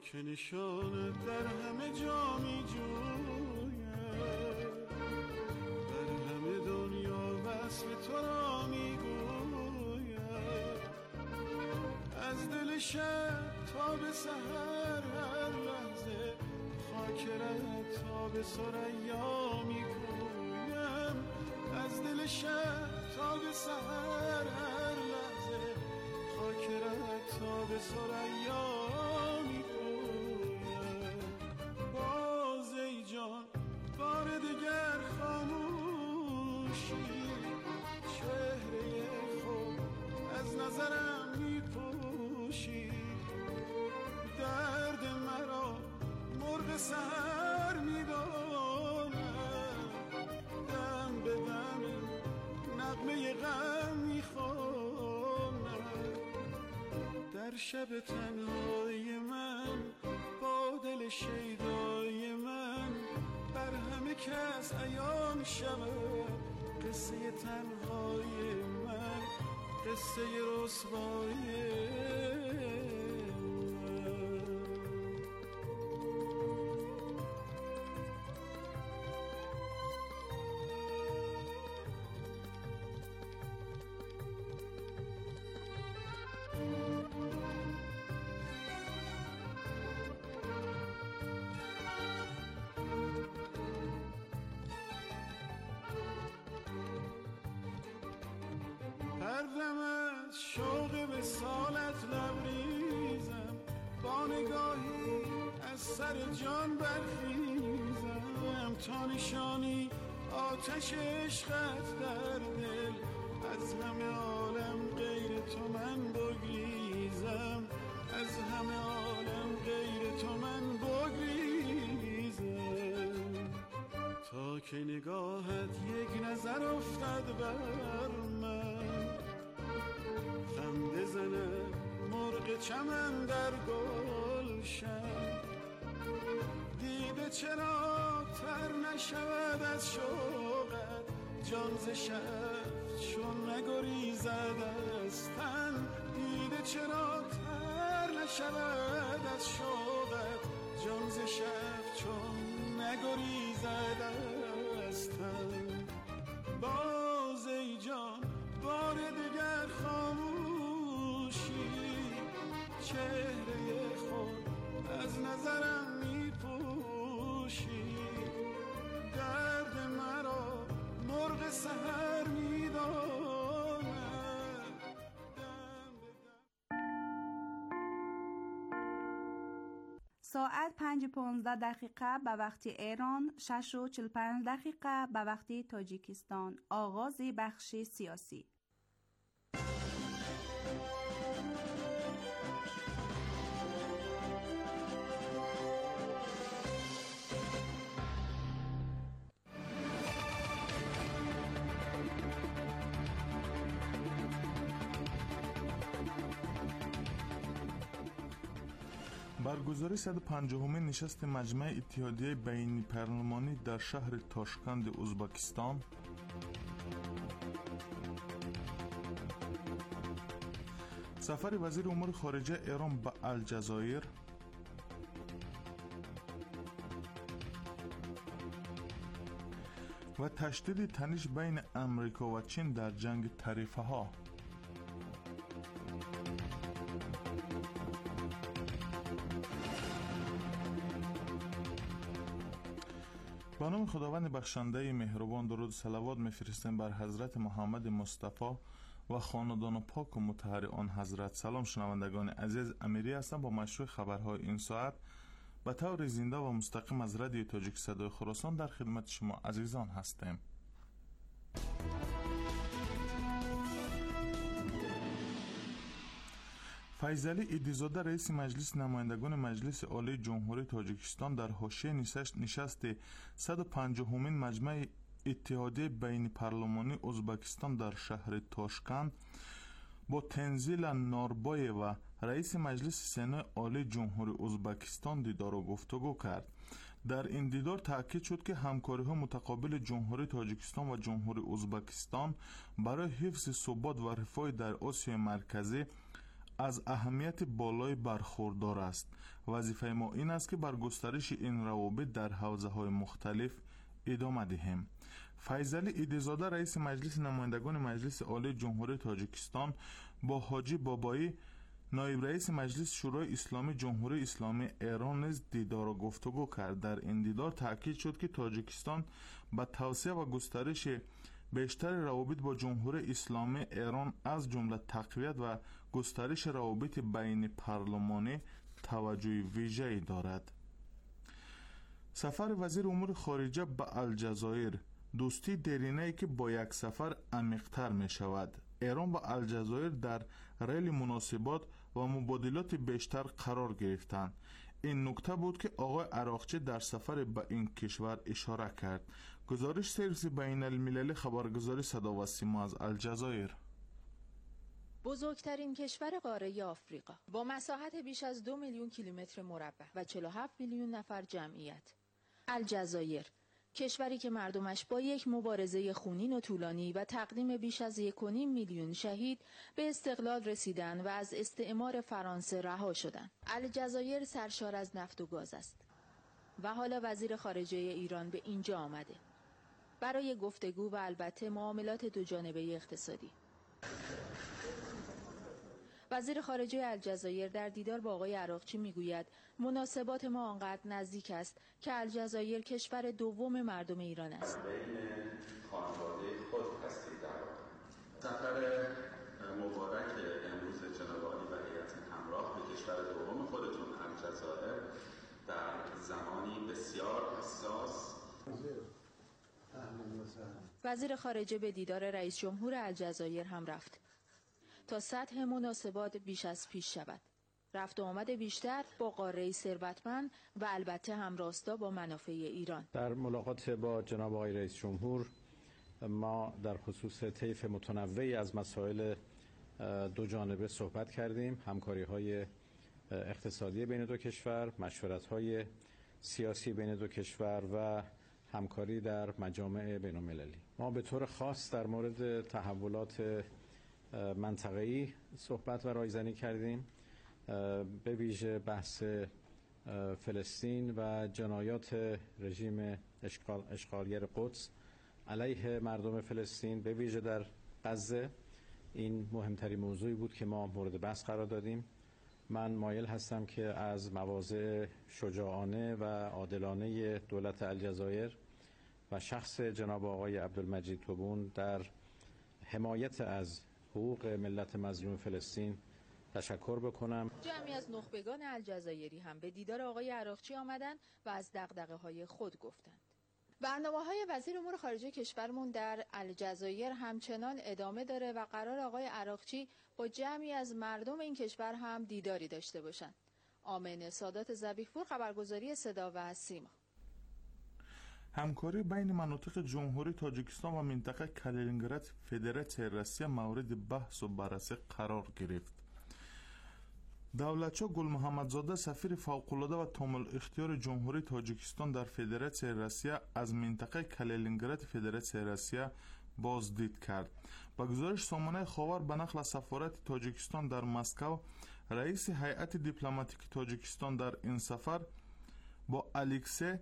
که نشانت در همه جا می جوید، در همه دنیا وصف تو را می گوید. از دل شب تا به سحر هر لحظه خاکرت تا به ثریا می گویم. از دل شب تا به سحر هر لحظه خاکرت تا به ثریا می گویم. باز ای جان بار دیگر خاموشی، چهره خود از نظرم می پوشی. درد مرا مرغ سحر می داند، دم به دم نغمه غم می خواند. در شب تنهای من با دل شیدای من بر همه کس عیان شود قصه تنهای من، قصه رسوایی هردم از شوق به سالت لبریزم، با نگاهی از سر جان برخیزم. تا نشانی آتش عشقت در دل، از همه عالم غیر تو من بگریزم. از همه عالم غیر تو من بگریزم. تا که نگاهت یک نظر افتد بر من، خنده زنه مرغ چمن در گلشن. دیده چرا تر نشود از شوقت، جان ز شب چون نگریزد از تن. دیده چرا تر نشود از شوقت، جان ز شب چون نگریزد از تن. باز ای جان بار دیگر خاموشی، چهره خود از نظرم می پوشی. درد مرا مرغ سحر می داند. ساعت پنج پانزده دقیقه به وقت ایران، شش و چل پنج دقیقه به وقت تاجیکستان. آغاز بخش سیاسی. برگزاری صد و پنجاهمین نشست مجمع اتحادیه بین پارلمانی در شهر تاشکند ازبکستان، سفر وزیر امور خارجه ایران به الجزایر، و تشدید تنش بین امریکا و چین در جنگ طریفه ها. با نام خداوند بخشنده مهربان درود و صلوات میفرستیم بر حضرت محمد مصطفی و خاندان پاک و مطهر آن حضرت. سلام شنوندگان عزیز، امیری هستم با مشروع خبرهای این ساعت به طور زنده و مستقیم از رادیو تاجیک صدای خراسان در خدمت شما عزیزان هستیم. فیضعلی ایدیزاده رئیس مجلس نمایندگان مجلس عالی جمهوری تاجیکستان در حاشیه نشست صد و پنجاهمین مجمع اتحادیه بین پارلمانی ازبکستان در شهر تاشکند با تنزیل ناربای و رئیس مجلس سنا عالی جمهوری ازبکستان دیدار و گفتگو کرد. در این دیدار تاکید شد که همکاری‌های متقابل جمهوری تاجیکستان و جمهوری ازبکستان برای حفظ ثبات و رفاه در آسیای مرکزی از اهمیت بالای برخوردار است. وظیفه ما این است که بر گسترش این روابط در حوزه‌های مختلف ادامه دهیم. فیضعلی ایده‌زاده رئیس مجلس نمایندگان مجلس عالی جمهوری تاجیکستان با حاجی بابایی نایب رئیس مجلس شورای اسلامی جمهوری اسلامی ایران نیز دیدار و گفتگو کرد. در این دیدار تاکید شد که تاجیکستان با توسعه و گسترش بیشتر روابط با جمهوری اسلامی ایران از جمله تقویت و گسترش روابط بین پارلمانی توجه ویژه‌ای دارد. سفر وزیر امور خارجه به الجزایر دوستی درینه‌ای که با یک سفر عمیق‌تر می شود. ایران با الجزایر در ریل مناسبات و مبادلات بیشتر قرار گرفتند. این نکته بود که آقای عراقچی در سفر به این کشور اشاره کرد. گزارش سرویس بین المللی خبرگزاری صدا و سیما از الجزایر. بزرگترین کشور قاره آفریقا با مساحت بیش از دو میلیون کیلومتر مربع و چهل و هفت میلیون نفر جمعیت، الجزایر کشوری که مردمش با یک مبارزه خونین و طولانی و تقدیم بیش از یک و نیم میلیون شهید به استقلال رسیدند و از استعمار فرانسه رها شدند. الجزایر سرشار از نفت و گاز است و حالا وزیر خارجه ایران به اینجا آمده برای گفتگو و البته معاملات دوجانبه اقتصادی. وزیر خارجه الجزایر در دیدار با آقای عراقچی میگوید مناسبات ما آنقدر نزدیک است که الجزایر کشور دوم مردم ایران است. بین خانواده خود هستید در سفر مبارک امروز جناب عالی و هیئت همراه به کشور دوم خودتون الجزایر در زمانی بسیار حساس. وزیر خارجه به دیدار رئیس جمهور الجزایر هم رفت تا سطح مناسبات بیش از پیش شود. رفت و آمد بیشتر با قاره‌ای ثروتمند و البته همراستا با منافع ایران. در ملاقات با جناب آقای رئیس جمهور ما در خصوص طیف متنوعی از مسائل دو جانبه صحبت کردیم. همکاری‌های اقتصادی بین دو کشور، مشورت‌های سیاسی بین دو کشور و همکاری در مجامع بین‌المللی. ما به طور خاص در مورد تحولات منطقه‌ای صحبت و رایزنی کردیم، به ویژه بحث فلسطین و جنایات رژیم اشغال اشغالگر قدس علیه مردم فلسطین، به ویژه در غزه. این مهمترین موضوعی بود که ما مورد بحث قرار دادیم. من مایل هستم که از مواضع شجاعانه و عادلانه دولت الجزایر و شخص جناب آقای عبدالمجید تبون در حمایت از حقوق ملت مظلوم فلسطین تشکر بکنم. جمعی از نخبگان الجزایری هم به دیدار آقای عراقچی آمدند و از دغدغه‌های خود گفتند. برنامه‌های وزیر امور خارجه کشورمون در الجزایر همچنان ادامه داره و قرار آقای عراقچی با جمعی از مردم این کشور هم دیداری داشته باشند. آمین سادات ذبیح‌پور، خبرگزاری صدا و سیما. همکاری بین مناطق جمهوری تاجیکستان و منطقه کالینینگراد فدراسیای روسیه مورد بحث و بررسی قرار گرفت. دولتچو گل محمدزاده سفیر فوق‌العاده و تامل اختیار جمهوری تاجیکستان در فدراسیای روسیه از منطقه کالینینگراد فدراسیای روسیه بازدید کرد. با گزارش سامانه خاور به نقل سفارت تاجیکستان در مسکو، رئیس هیئت دیپلماتیک تاجیکستان در این سفر با الکسی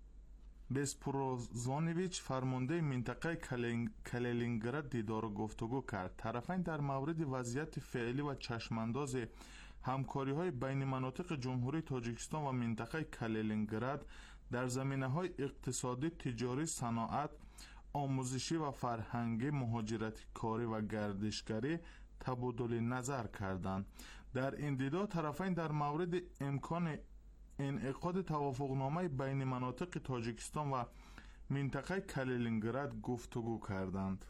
بسپروزانویچ فرمانده منطقه کالینینگراد دیدار و گفتگو کرد. طرفین در مورد وضعیت فعلی و چشمانداز همکاری‌های بین مناطق جمهوری تاجیکستان و منطقه کالینینگراد در زمینه‌های اقتصادی، تجاری، صنعت، آموزشی و فرهنگی، مهاجرت کاری و گردشگری تبادل نظر کردند. در این دیدار طرفین در مورد امکان انعقاد توافقنامه بین مناطق تاجیکستان و منطقه کالینینگراد گفتگو کردند.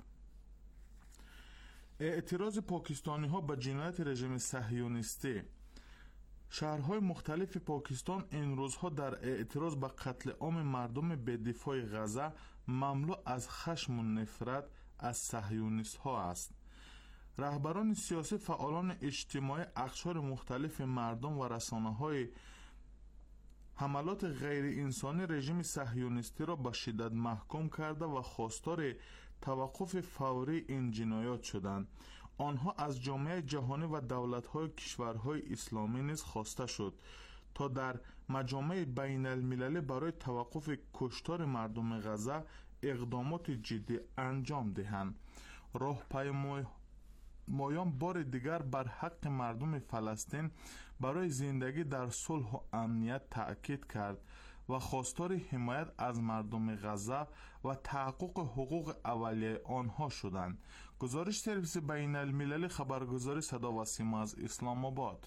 اعتراض پاکستانی ها به جنایت رژیم صهیونیستی. شهرهای مختلف پاکستان این روزها در اعتراض به قتل عام مردم بی‌دفاع غزه مملو از خشم و نفرت از صهیونیست ها است. رهبران سیاسی، فعالان اجتماعی، اقشار مختلف مردم و رسانه های حملات غیر انسانی رژیم صهیونیستی را به شدت محکوم کرده و خواستار توقف فوری این جنایات شدند. آنها از جامعه جهانی و دولت‌های کشورهای اسلامی نیز خواسته شد تا در مجامع بین المللی برای توقف کشتار مردم غزه اقدامات جدی انجام دهند. راهپیمایان بار دیگر بر حق مردم فلسطین برای زندگی در صلح و امنیت تأکید کرد و خواستار حمایت از مردم غزه و تحقق حقوق اولیه آنها شدند. گزارش سرویس بین المللی خبرگزاری صدا و سیما از اسلام آباد.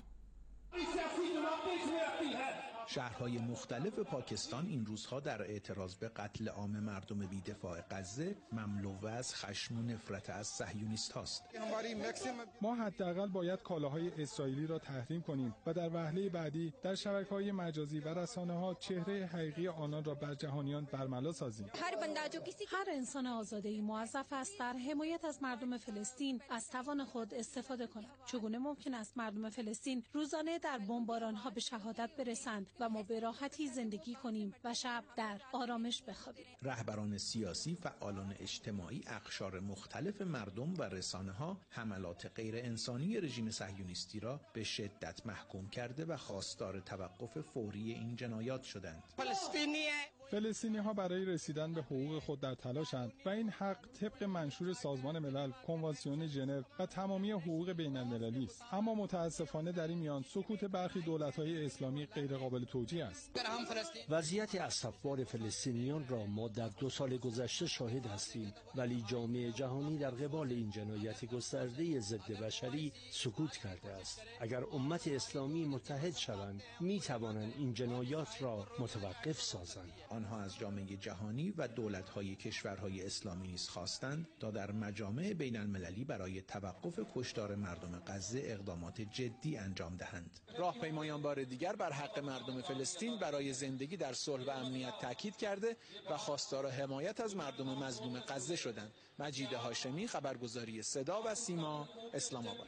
شهرهای مختلف پاکستان این روزها در اعتراض به قتل عام مردم بی‌دفاع غزه مملو از خشم و نفرت از صهیونیست هاست. ما حداقل باید کالاهای اسرائیلی را تحریم کنیم و در وهله بعدی در شبکه‌های مجازی و رسانه‌ها چهره حقیقی آنان را بر جهانیان برملا سازیم. هر انسان آزاده‌ای موظف است در حمایت از مردم فلسطین از توان خود استفاده کند. چگونه ممکن است مردم فلسطین روزانه در بمباران‌ها به شهادت برسند و ما به راحتی زندگی کنیم و شب در آرامش بخوابیم؟ رهبران سیاسی، فعالان اجتماعی، اقشار مختلف مردم و رسانه‌ها حملات غیر انسانی رژیم صهیونیستی را به شدت محکوم کرده و خواستار توقف فوری این جنایات شدند. فلسطینی ها برای رسیدن به حقوق خود در تلاشند و این حق طبق منشور سازمان ملل، کنوانسیون ژنو و تمامی حقوق بین المللی است. اما متاسفانه در این میان سکوت برخی دولت‌های اسلامی غیر قابل توجیه است. وضعیت اسفبار فلسطینیان را ما در دو سال گذشته شاهد هستیم، ولی جامعه جهانی در قبال این جنایت گسترده ضد بشری سکوت کرده است. اگر امت اسلامی متحد شوند، می توانند این جنایات را متوقف سازند. آنها از جامعه جهانی و دولت‌های کشورهای اسلامی نیز خواستند تا در مجامع بین المللی برای توقف کشتار مردم غزه اقدامات جدی انجام دهند. راهپیمایان بار دیگر بر حق مردم فلسطین برای زندگی در صلح و امنیت تاکید کرده و خواستار حمایت از مردم مظلوم غزه شدند. مجید هاشمی، خبرگزاری صدا و سیما، اسلام آباد.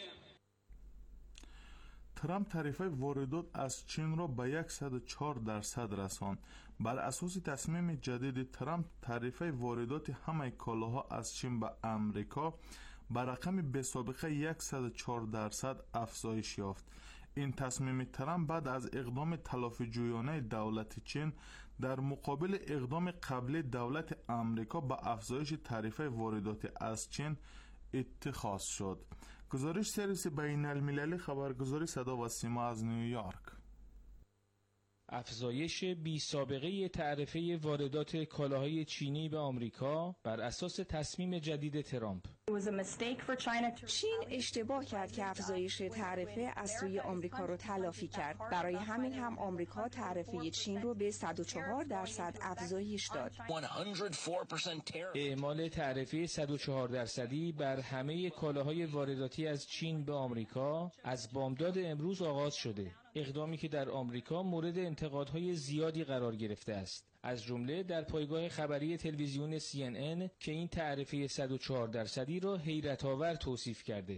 ترامپ تعرفه واردات از چین را به صد و چهار درصد رساند. بر اساس تصمیم جدید ترامپ، تعرفه واردات همه کالاها از چین به امریکا به رقم بی‌سابقه صد و چهار درصد افزایش یافت. این تصمیم ترامپ بعد از اقدام تلافی‌جویانه دولت چین در مقابل اقدام قبلی دولت امریکا به افزایش تعرفه واردات از چین اتخاذ شد. گزارش سرویس بین المللی خبرگزاری صدا و سیما از نیویورک. افزایش بی سابقه تعرفه واردات کالاهای چینی به آمریکا بر اساس تصمیم جدید ترامپ. چین اشتباه کرد که افزایش تعرفه از سوی آمریکا رو تلافی کرد. برای همین هم آمریکا تعرفه چین رو به صد و چهار درصد افزایش داد. اعمال تعرفه صد و چهار درصدی بر همه کالاهای وارداتی از چین به آمریکا از بامداد امروز آغاز شده. اقدامی که در آمریکا مورد انتقادهای زیادی قرار گرفته است، از جمله در پایگاه خبری تلویزیون سی ان ان که این تعرفه صد و چهار درصدی را حیرت‌آور توصیف کرده.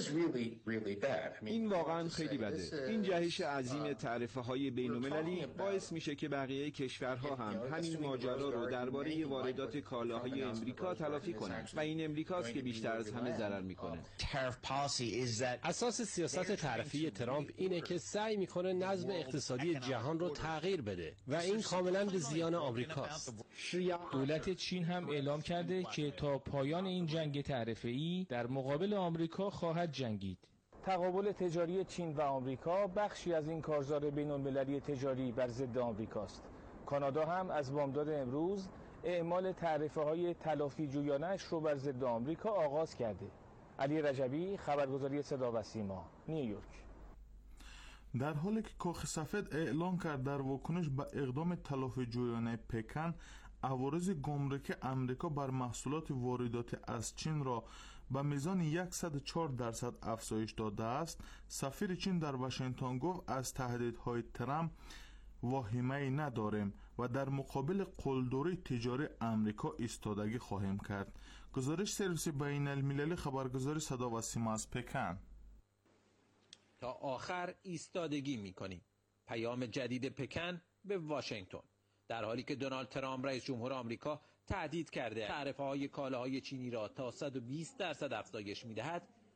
این واقعا خیلی بده. این جهش عظیم تعرفه های بین‌المللی باعث میشه که بقیه کشورها هم همین ماجرا رو درباره واردات کالاهای امریکا تلافی کنند و این امریکاست که بیشتر از همه ضرر میکنه. اساس سیاست تعرفی ترامپ اینه که سعی میکنه نظم اقتصادی جهان رو تغییر بده و این کاملا به زیان آمریکاست. دولت چین هم اعلام کرده که تا پایان این جنگ تعرفه‌ای در مقابل آمریکا خواهد جنگید. تقابل تجاری چین و آمریکا بخشی از این کارزار بین‌المللی تجاری بر ضد آمریکاست. کانادا هم از بامداد امروز اعمال تعرفه‌های تلافی جویانه‌اش رو بر ضد آمریکا آغاز کرده. علی رجبی، خبرگزاری صدا و سیما، نیویورک. در حالی که کاخ سفید اعلام کرد در واکنش به اقدام تلافی‌جویانه پکن، عوارض گمرکی امریکا بر محصولات وارداتی از چین را به میزان صد و چهار درصد افزایش داده است، سفیر چین در واشنگتن گفت از تهدیدهای ترامپ واهمه‌ای نداریم و در مقابل قلدری تجاری امریکا ایستادگی خواهیم کرد. گزارش سرویس بین المللی خبرگزاری صدا و سیما از پکن. تا آخر ایستادگی می‌کنیم. پیام جدید پکن به واشنگتن. در حالی که دونالد ترامپ رئیس جمهور آمریکا تهدید کرده تعرفه‌های کالاهای چینی را تا صد و بیست درصد افزایش می‌دهد،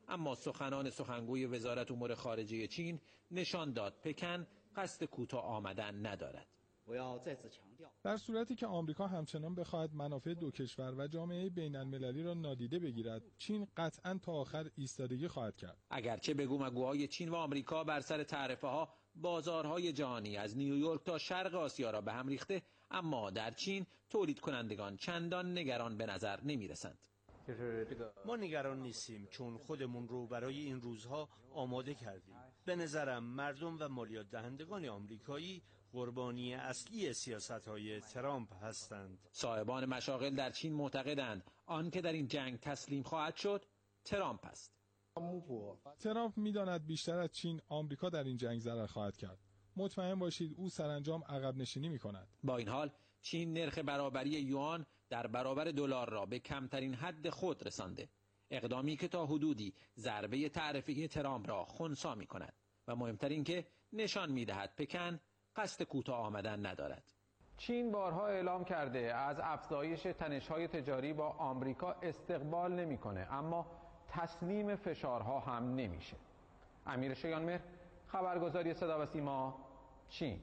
اما سخنان سخنگوی وزارت امور خارجه چین نشان داد پکن قصد کوتاه آمدن ندارد. در صورتی که آمریکا همچنان بخواهد منافع دو کشور و جامعه بین المللی را نادیده بگیرد، چین قطعاً تا آخر ایستادگی خواهد کرد. اگرچه بگو مگوهای چین و آمریکا بر سر تعرفه ها بازارهای جهانی از نیویورک تا شرق آسیا را به هم ریخته، اما در چین تولید کنندگان چندان نگران به نظر نمی رسند. ما نگران نیستیم چون خودمون رو برای این روزها آماده کردیم. به نظرم مردم و مالیات دهندگان آمریکایی قربانی اصلی سیاست‌های ترامپ هستند. صاحبان مشاغل در چین معتقدند آن که در این جنگ تسلیم خواهد شد ترامپ است. ترامپ می‌داند بیشتر از چین آمریکا در این جنگ ضرر خواهد کرد. مطمئن باشید او سرانجام عقب نشینی می‌کند. با این حال چین نرخ برابری یوان در برابر دلار را به کمترین حد خود رسانده، اقدامی که تا حدودی ضربه تعرفه‌ای ترامپ را خنثی می‌کند و مهمتر این که نشان می‌دهد پکن قصد کوتاه آمدن ندارد. چین بارها اعلام کرده از افزایش تنش‌های تجاری با آمریکا استقبال نمی‌کنه، اما تسلیم فشارها هم نمیشه. امیر شایانمهر، خبرگزاری صدا و سیما، چین.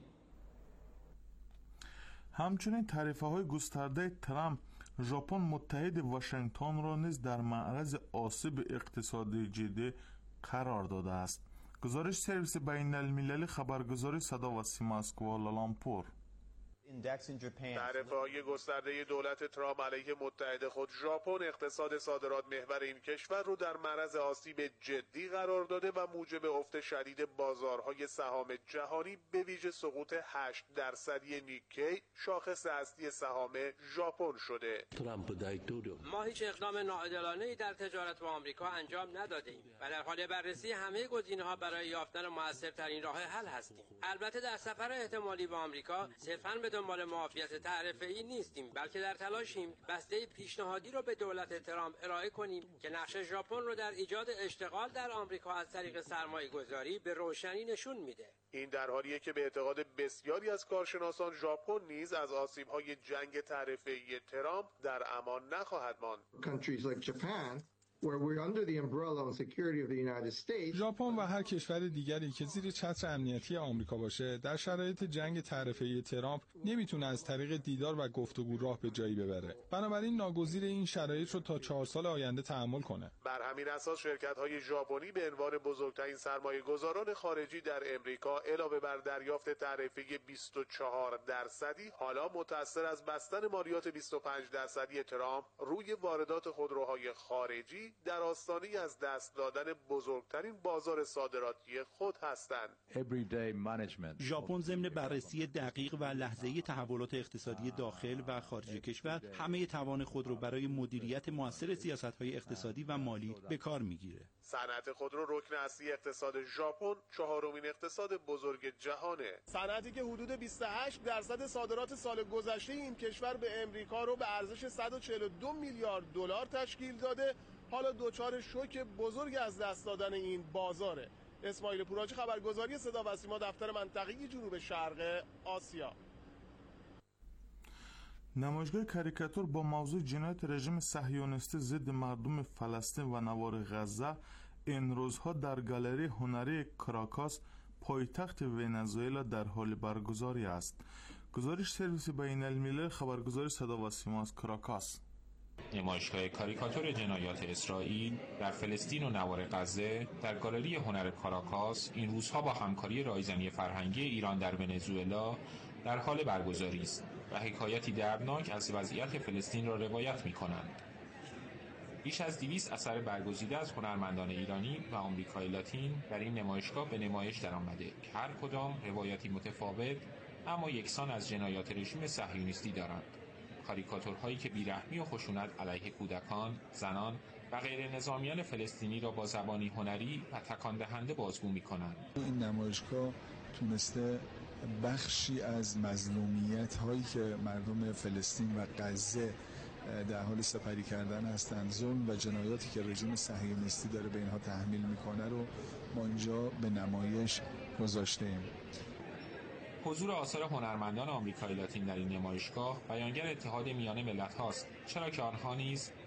همچنین تعرفه‌های گسترده ترامپ ژاپن متحد واشنگتن را نیز در معرض آسیب اقتصادی جدی قرار داده است. گزارش سرویس بین المللی خبرگزاری صدا و سیما از کوالالامپور. تعرفه‌های گسترده دولت ترامپ علیه متحد خود ژاپن اقتصاد صادرات محور این کشور رو در معرض آسیب جدی قرار داده و موجب افت شدید بازارهای سهام جهانی به ویژه سقوط هشت درصدی نیکی شاخص اصلی سهام ژاپن شده. ما هیچ اقدام ناعادلانه‌ای در تجارت با آمریکا انجام نداده‌ایم و در حال بررسی همه گزینه‌ها برای یافتن موثرترین راه حل هستیم. البته در سفر احتمالی با آمریکا صرفاً به دنبال معافیت تعرفه‌ای نیستیم، بلکه در تلاشیم بسته پیشنهادی رو به دولت ترامپ ارائه کنیم که نقش ژاپن رو در ایجاد اشتغال در آمریکا از طریق سرمایه‌گذاری به روشنی نشون میده. این در حالیه که به اعتقاد بسیاری از کارشناسان ژاپن نیز از آسیب‌های جنگ تعرفه‌ای ترامپ در امان نخواهد ماند. ژاپن و هر کشور دیگری که زیر چتر امنیتی آمریکا باشه در شرایط جنگ تعرفه‌ای ترامپ نمیتونه از طریق دیدار و گفتگو راه به جایی ببره. بنابراین ناگزیر این شرایط رو تا چهار سال آینده تحمل کنه. بر همین اساس شرکت‌های ژاپنی به عنوان بزرگترین سرمایه‌گذاران خارجی در امریکا علاوه بر دریافت تعرفه بیست و چهار درصدی حالا متأثر از بستن مالیات بیست و پنج درصدی ترامپ روی واردات خودروهای خارجی در آستانه از دست دادن بزرگترین بازار صادراتی خود هستند. ژاپن ضمن بررسی دقیق و لحظه‌ای تحولات اقتصادی داخل و خارج کشور همه توان خود را برای مدیریت موثر سیاست‌های اقتصادی و مالی به کار می‌گیره. صنعت خودرو رکن اصلی اقتصاد ژاپن، چهارمین اقتصاد بزرگ جهانه. صنعتی که حدود بیست و هشت درصد صادرات سال گذشته این کشور به امریکا رو به ارزش صد و چهل و دو میلیارد دلار تشکیل داده، حالا دوچار شوک بزرگ از دست دادن این بازاره. اسماعیل پوراچی، خبرگزاری صدا و سیما، دفتر منطقه‌ای جنوب شرق آسیا. نمایشگاه کاریکاتور با موضوع جنایت رژیم صهیونیستی ضد مردم فلسطین و نوار غزه این روزها در گالری هنری کراکاس پایتخت ونزوئلا در حال برگزاری است. گزارش سرویس بین الملل خبرگزاری صدا و سیما از کراکاس. نمایشگاه کاریکاتور جنایات اسرائیل در فلسطین و نوار غزه در گالری هنر کاراکاس این روزها با همکاری رایزنی فرهنگی ایران در ونزوئلا در حال برگزاری است و حکایتی دردناک از وضعیت فلسطین را روایت می‌کنند. بیش از دویست اثر برگزیده از هنرمندان ایرانی و آمریکای لاتین در این نمایشگاه به نمایش درآمده که هر کدام روایتی متفاوت اما یکسان از جنایات رژیم صهیونیستی دارند. کاریکاتورهایی که بیرحمی و خشونت علیه کودکان، زنان و غیر نظامیان فلسطینی را با زبانی هنری و تکان دهنده بازگو می‌کنند. این نمایشگاه تونسته بخشی از مظلومیت هایی که مردم فلسطین و غزه در حال سپری کردن هستند، ظلم و جنایاتی که رژیم صهیونیستی داره به اینها تحمیل میکنه رو ما اینجا به نمایش گذاشته ایم. حضور آثار هنرمندان آمریکای لاتین در این نمایشگاه بیانگر اتحاد میان ملت هاست، چرا که آنها نیز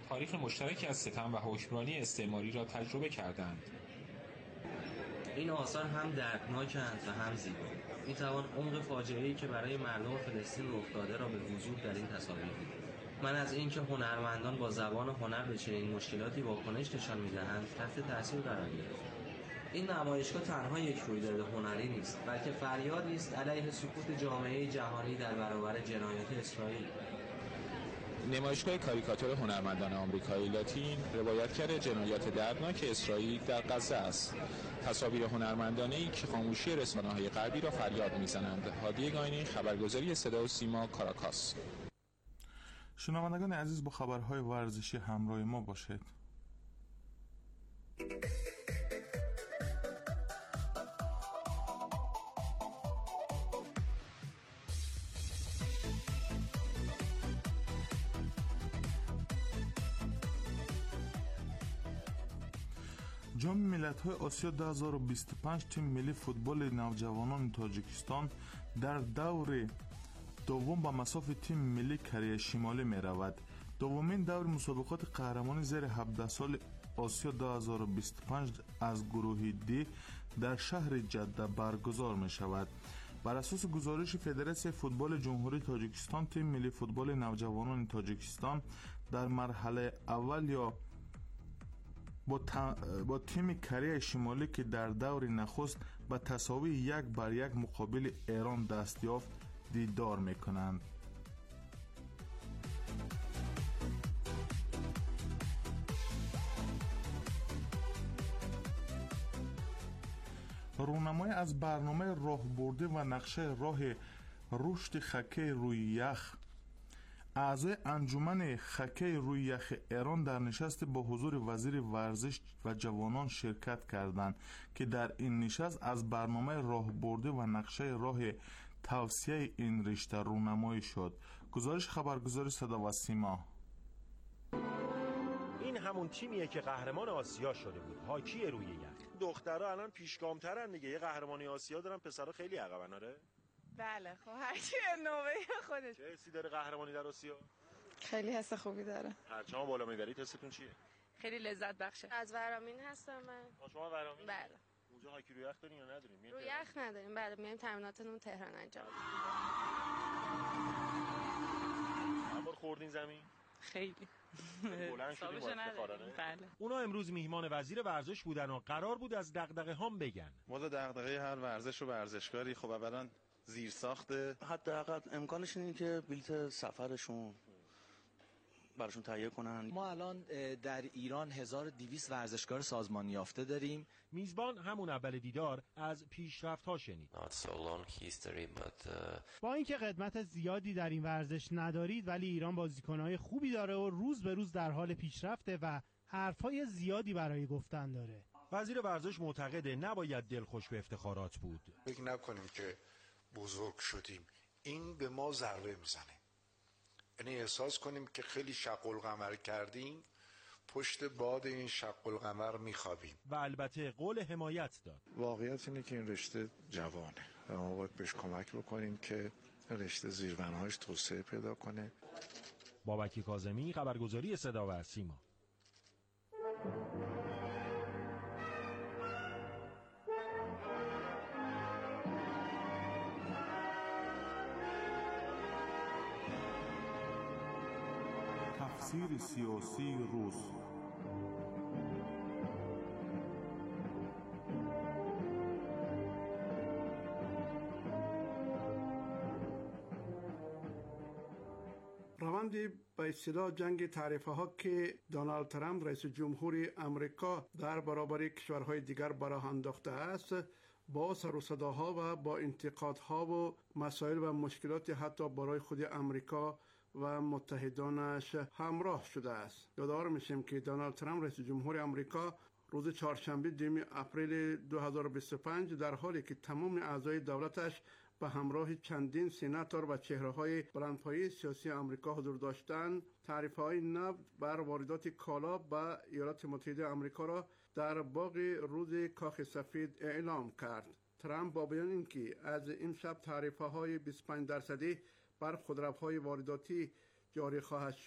تاریخ مشترکی از ستم و حکمرانی استعماری را تجربه کردند. این آثار هم دردناکند و هم زیبا. میتوان عمق فاجعه‌ای که برای مردم فلسطین رخ داده را به وضوح در این تصاویر دید. من از اینکه هنرمندان با زبان هنر به چنین مشکلاتی واکنش نشان می‌دهند تحت تاثیر قرار گرفتم. این نمایشگاه تنها یک رویداد هنری نیست، بلکه فریادی است علیه سکوت جامعه جهانی در برابر جنایات اسرائیل. نمایشگاه کاریکاتور هنرمندان آمریکای لاتین روایتگر جنایات دردناک اسرائیل در غزه است. تصاویر هنرمندانه‌ای که خاموشی رسانه‌های غربی را فریاد می‌زنند. هادی گاینی، خبرگزاری صدا و سیما، کاراکاس. شنوندگان عزیز، با خبرهای ورزشی همراه ما باشید. جام ملت‌های آسیا دو هزار و بیست و پنج تیم ملی فوتبال نوجوانان تاجیکستان در دور دوم با مصاف تیم ملی کره شمالی می رود. دومین دور مسابقات قهرمانی زیر هفده سال آسیا دو هزار و بیست و پنج از گروه دی در شهر جده برگزار می شود. بر اساس گزارش فدراسیون فوتبال جمهوری تاجیکستان، تیم ملی فوتبال نوجوانان تاجیکستان در مرحله اول یا با, با تیم کره شمالی که در دور نخست به تساوی یک بر یک مقابل ایران دست یافت دیدار میکنند. رونمایی از برنامه راهبردی و نقشه راه رشد خکی روی یخ. اعضای انجمن خکی روی یخ ایران در نشست با حضور وزیر ورزش و جوانان شرکت کردند که در این نشست از برنامه راهبردی و نقشه راه توسعه این رشته رونمایی شد. گزارش خبرگزاری صدا و سیما. این همون تیمیه که قهرمان آسیا شده بود، هاکی روی یخ. دخترها الان پیشگام‌ترن دیگه، یه قهرمانی آسیا دارن، پسرها خیلی عقبن. آره بله، خب هر کی نوبه خودش. چه حسی داره قهرمانی در آسیا؟ خیلی حس خوبی داره. پرچم بالا می‌برید، حستون چیه؟ خیلی لذت بخشه. از ورامین هستم من. شما ورامین؟ بله. اونجا هاکی روی یخ دارین یا ندارین؟ روی یخ نداریم. بله، میایم تمریناتمون تهران انجام میدیم. اما خوردین زمین؟ خیلی. بلند شدیم با افتخارانه. بله. اونا امروز میهمان وزیر ورزش بودن و قرار بود از دغدغه هام بگن. موضوع دغدغه هر ورزش و ورزشکاری خب اولا زیر ساخته، حداقل امکانش اینه که بلیط سفرشون براشون تهیه کنن. ما الان در ایران هزار و دویست ورزشکار سازمان یافته داریم. میزبان همون اول دیدار از پیشرفت‌ها شنید. با اینکه قدمت زیادی در این ورزش ندارید، ولی ایران بازیکن‌های خوبی داره و روز به روز در حال پیشرفته و حرفای زیادی برای گفتن داره. وزیر ورزش معتقده نباید دلخوش به افتخارات بود. فکر نکنیم که بزرگ شدیم، این به ما ضربه میزنه. یعنی احساس کنیم که خیلی شق القمر کردیم، پشت باد این شق القمر میخوابیم. و البته قول حمایت داد. واقعیت اینه که این رشته جوانه و ما باید بهش کمک بکنیم که رشته زیربناهاش توسعه پیدا کنه. بابک کاظمی، خبرگزاری صدا و سیما. تفسیر سیاسی روز. روند به اصطلاح جنگ تعرفه ها که دونالد ترامپ رئیس جمهور امریکا در برابر کشورهای دیگر به راه انداخته است، با سر و صداها و با انتقادها و مسائل و مشکلات حتی برای خود امریکا و متحدانش همراه شده است. یادآور میشیم که دونالد ترامپ رئیس جمهور امریکا روز چهارشنبه دوم اپریل دو هزار و بیست و پنج در حالی که تمام اعضای دولتش به همراه چندین سیناتور و چهره‌های بلندپایه سیاسی آمریکا حضور داشتند، تعرفه‌های نو بر واردات کالا به ایالات متحده آمریکا را در باغ روز کاخ سفید اعلام کرد. ترامپ با بیان اینکه از این شب تعرفه‌های بیست و پنج درصدی بر خودروهای وارداتی جاری خواهد شد،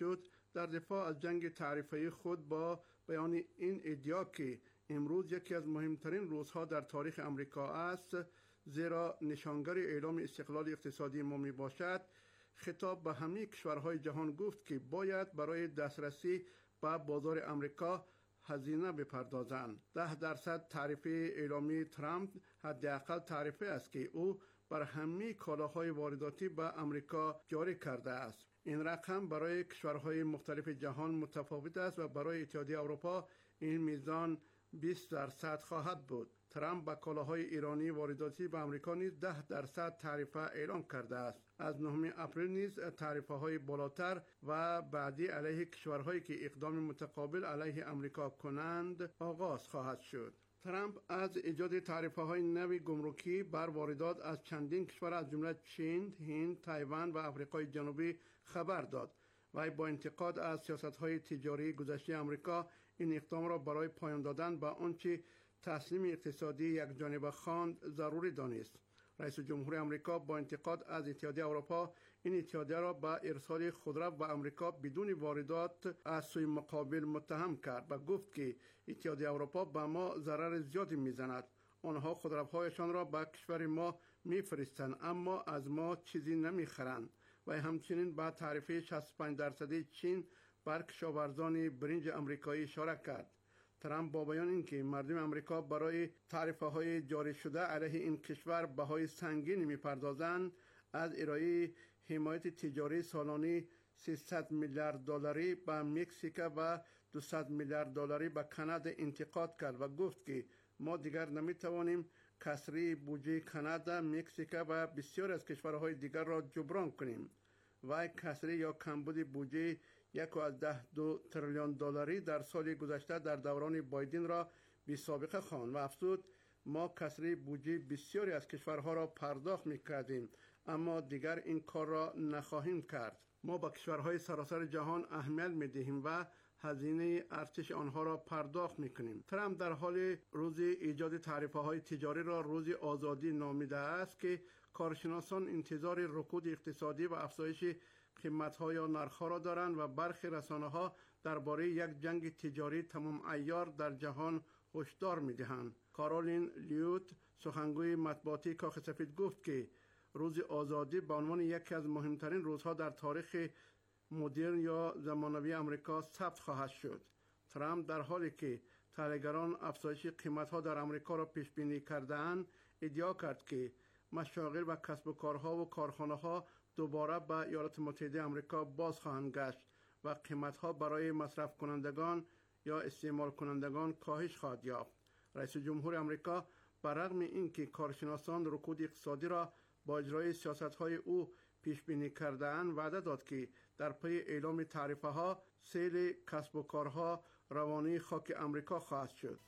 در دفاع از جنگ تعرفه‌ای خود با بیان این ادعا که امروز یکی از مهمترین روزها در تاریخ امریکا است، زیرا نشانگر اعلام استقلال اقتصادی ما می باشد، خطاب به همه کشورهای جهان گفت که باید برای دسترسی به بازار امریکا هزینه بپردازند. ده درصد تعرفه اعلامی ترامپ حداقل تعرفه است که او بر همه کالاهای وارداتی به امریکا جاری کرده است. این رقم برای کشورهای مختلف جهان متفاوت است و برای اتحادیه اروپا این میزان بیست درصد خواهد بود. ترامپ با کالاهای ایرانی وارداتی به امریکا نیز ده درصد تعرفه اعلام کرده است. از نهم اپریل نیز تعرفه های بالاتر و بعدی علیه کشورهایی که اقدام متقابل علیه امریکا کنند آغاز خواهد شد. ترامپ از ایجاد تعرفه های نوی گمرکی بر واردات از چندین کشور از جمله چین، هند، تایوان و آفریقای جنوبی خبر داد. و با انتقاد از سیاست های تجاری گذشته امریکا این اقدام را برای پایان دادن به آنچه تسلیم اقتصادی یک جانبه خواند ضروری دانست. رئیس جمهور امریکا با انتقاد از اتحادیه اروپا این اتحادیه را به ارسال خودرو به امریکا بدون واردات از سوی مقابل متهم کرد و گفت که اتحادیه اروپا به ما ضرر زیادی میزند. آنها خودروهایشان را به کشور ما میفرستند اما از ما چیزی نمیخرند. و همچنین به تعرفه شصت و پنج درصدی چین بر کشاورزان برنج امریکایی اشاره کرد. ترامپ با بیان اینکه مردم امریکا برای تعرفه های جاری شده علیه این کشور بهای سنگینی میپردازند، از ارائه حمایت تجاری سالانه سیصد میلیارد دلاری به مکزیک و دویست میلیارد دلاری به کانادا انتقاد کرد و گفت که ما دیگر نمیتوانیم کسری بودجه کانادا، مکزیک و بسیار از کشورهای دیگر را جبران کنیم. و کسری یا کمبود بودجه یک و از ده دو تریلیون دلاری در سال گذشته در دوران بایدن را بی سابقه خواند و افزود ما کسری بودجه بسیاری از کشورها را پرداخت میکردیم اما دیگر این کار را نخواهیم کرد. ما با کشورهای سراسر جهان اهمیت میدهیم و هزینه ارتش آنها را پرداخت میکنیم. ترامپ در حال روز ایجاد تعرفه های تجاری را روز آزادی نامیده است که کارشناسان انتظار رکود اقتصادی و افزایش قیمت‌ها یا نرخ‌ها را دارند و برخی رسانه‌ها درباره یک جنگ تجاری تمام عیار در جهان هشدار می‌دهند. کارولین لیوت، سخنگوی مطبوعاتی کاخ سفید، گفت که روز آزادی به عنوان یکی از مهمترین روزها در تاریخ مدرن یا زمانوی امریکا ثبت خواهد شد. ترامپ در حالی که تحلیلگران افزایش قیمت‌ها در امریکا را پیش بینی کرده‌اند، ادعا کرد که مشاغل و کسب و کارها و کارخانه‌ها دوباره به ایالات متحده آمریکا باز خواهند گشت و قیمت‌ها برای مصرف کنندگان یا استعمال کنندگان کاهش خواهد یافت. رئیس جمهور آمریکا برغم اینکه کارشناسان رکود اقتصادی را با اجرای سیاست‌های او پیش بینی کرده‌اند، وعده داد که در پی اعلام تعرفه‌ها سیل کسب و کارها روانه خاک آمریکا خواهد شد.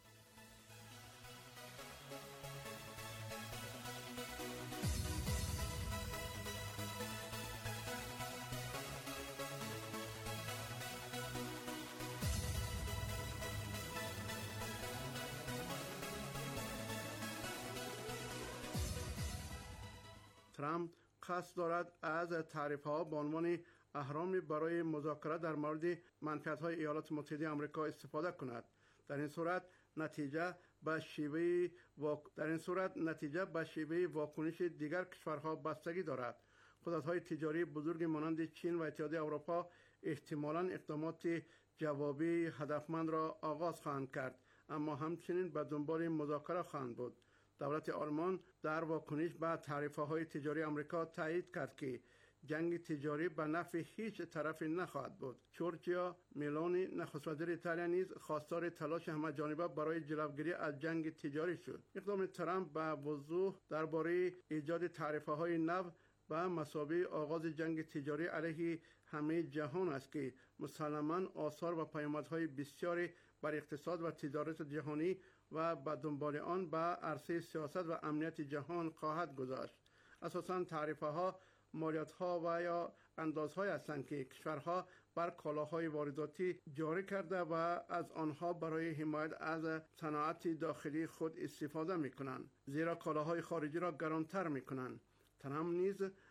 ترامپ قصد دارد از تعرفه ها به عنوان اهرامی برای مذاکره در مورد منفعت‌های ایالات متحده آمریکا استفاده کند. در این صورت نتیجه به شیوه واک... در این صورت نتیجه به شیوه واکنش دیگر کشورها بستگی دارد. قدرت‌های تجاری بزرگ مانند چین و اتحادیه اروپا احتمالاً اقدامات جوابی هدفمند را آغاز خواهند کرد، اما همچنین به دنبال مذاکره خواهند بود. دولت آلمان در واکنش به تعرفه‌های تجاری آمریکا تایید کرد که جنگ تجاری به نفع هیچ طرفی نخواهد بود. جورجیا ملونی، نخست وزیر ایتالیا، نیز خواستار تلاش همه‌جانبه برای جلوگیری از جنگ تجاری شد. اقدام ترامپ به وضوح درباره ایجاد تعرفه‌های نو به مثابه آغاز جنگ تجاری علیه همه جهان است که مسلماً آثار و پیامدهای بسیاری بر اقتصاد و تجارت جهانی و به دنبال آن به عرصه سیاست و امنیت جهان خواهد گذاشت. اساساً تعرفه‌ها مالیات‌ها و یا اندازهای هستند که کشورها بر کالاهای وارداتی جاری کرده و از آنها برای حمایت از صنعت داخلی خود استفاده می‌کنند، زیرا کالاهای خارجی را گرانتر می‌کنند. ترامپ نیز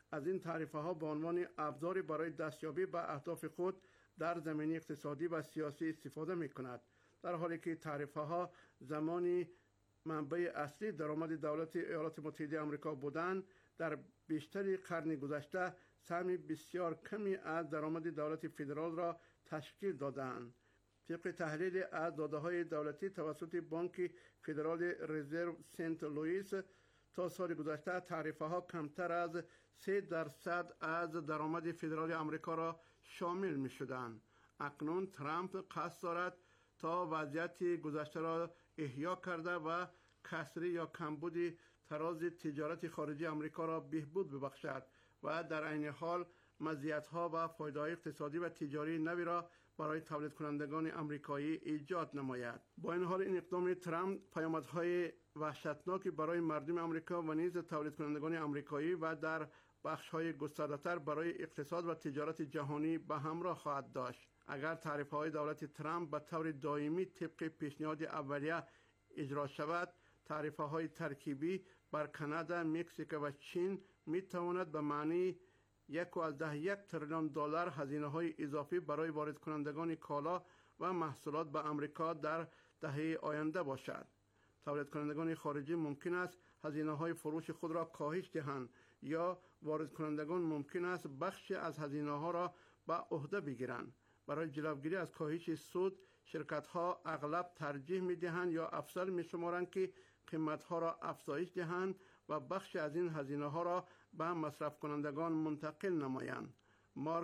از این تعرفه ها به عنوان ابزاری برای دستیابی به اهداف خود در زمینه اقتصادی و سیاسی استفاده می کند، در حالی که تعرفه ها زمانی منبع اصلی درآمد دولت ایالات متحده آمریکا بودند، در بیشتر قرن گذشته سهم بسیار کمی از درآمد دولت فدرال را تشکیل دادند. طبق تحلیل از داده‌های دولتی توسط بانک فدرال رزرو سنت لوئیس، تا سال گذشته تعرفه ها کمتر از سه درصد از درآمد فدرال آمریکا را شامل می شدند. اکنون ترامپ قصد دارد تا وضعیت گذشته را احیا کرده و کسری یا کمبود تراز تجارت خارجی آمریکا را بهبود ببخشد و در عین حال مزیت‌ها و فایده‌های اقتصادی و تجاری نوی را برای تولید کنندگان آمریکایی ایجاد نماید. با این حال این اقدام ترامپ پیامدهای وحشتناکی برای مردم آمریکا و نیز تولید کنندگان آمریکایی و در بخش‌های گسترده‌تر برای اقتصاد و تجارت جهانی به همراه خواهد داشت. اگر تعرفه‌های دولت ترامپ به طور دائمی طبق پیشنهاد اولیه اجرا شود، تعرفه‌های ترکیبی بر کانادا، مکزیک و چین می‌تواند به معنی یک و از ده یک تریلیون دلار هزینه‌های اضافی برای وارد کنندگان کالا و محصولات به آمریکا در دهه آینده باشد. تولید کنندگان خارجی ممکن است هزینه‌های فروش خود را کاهش دهند یا وارد کنندگان ممکن است بخشی از هزینه‌ها را به عهده بگیرند. برای جلوگیری از کاهش سود، شرکت‌ها اغلب ترجیح می‌دهند یا افضل می‌شمارند که قیمت‌ها را افزایش دهند و بخشی از این هزینه‌ها را به مصرف کنندگان منتقل نمایند. مارک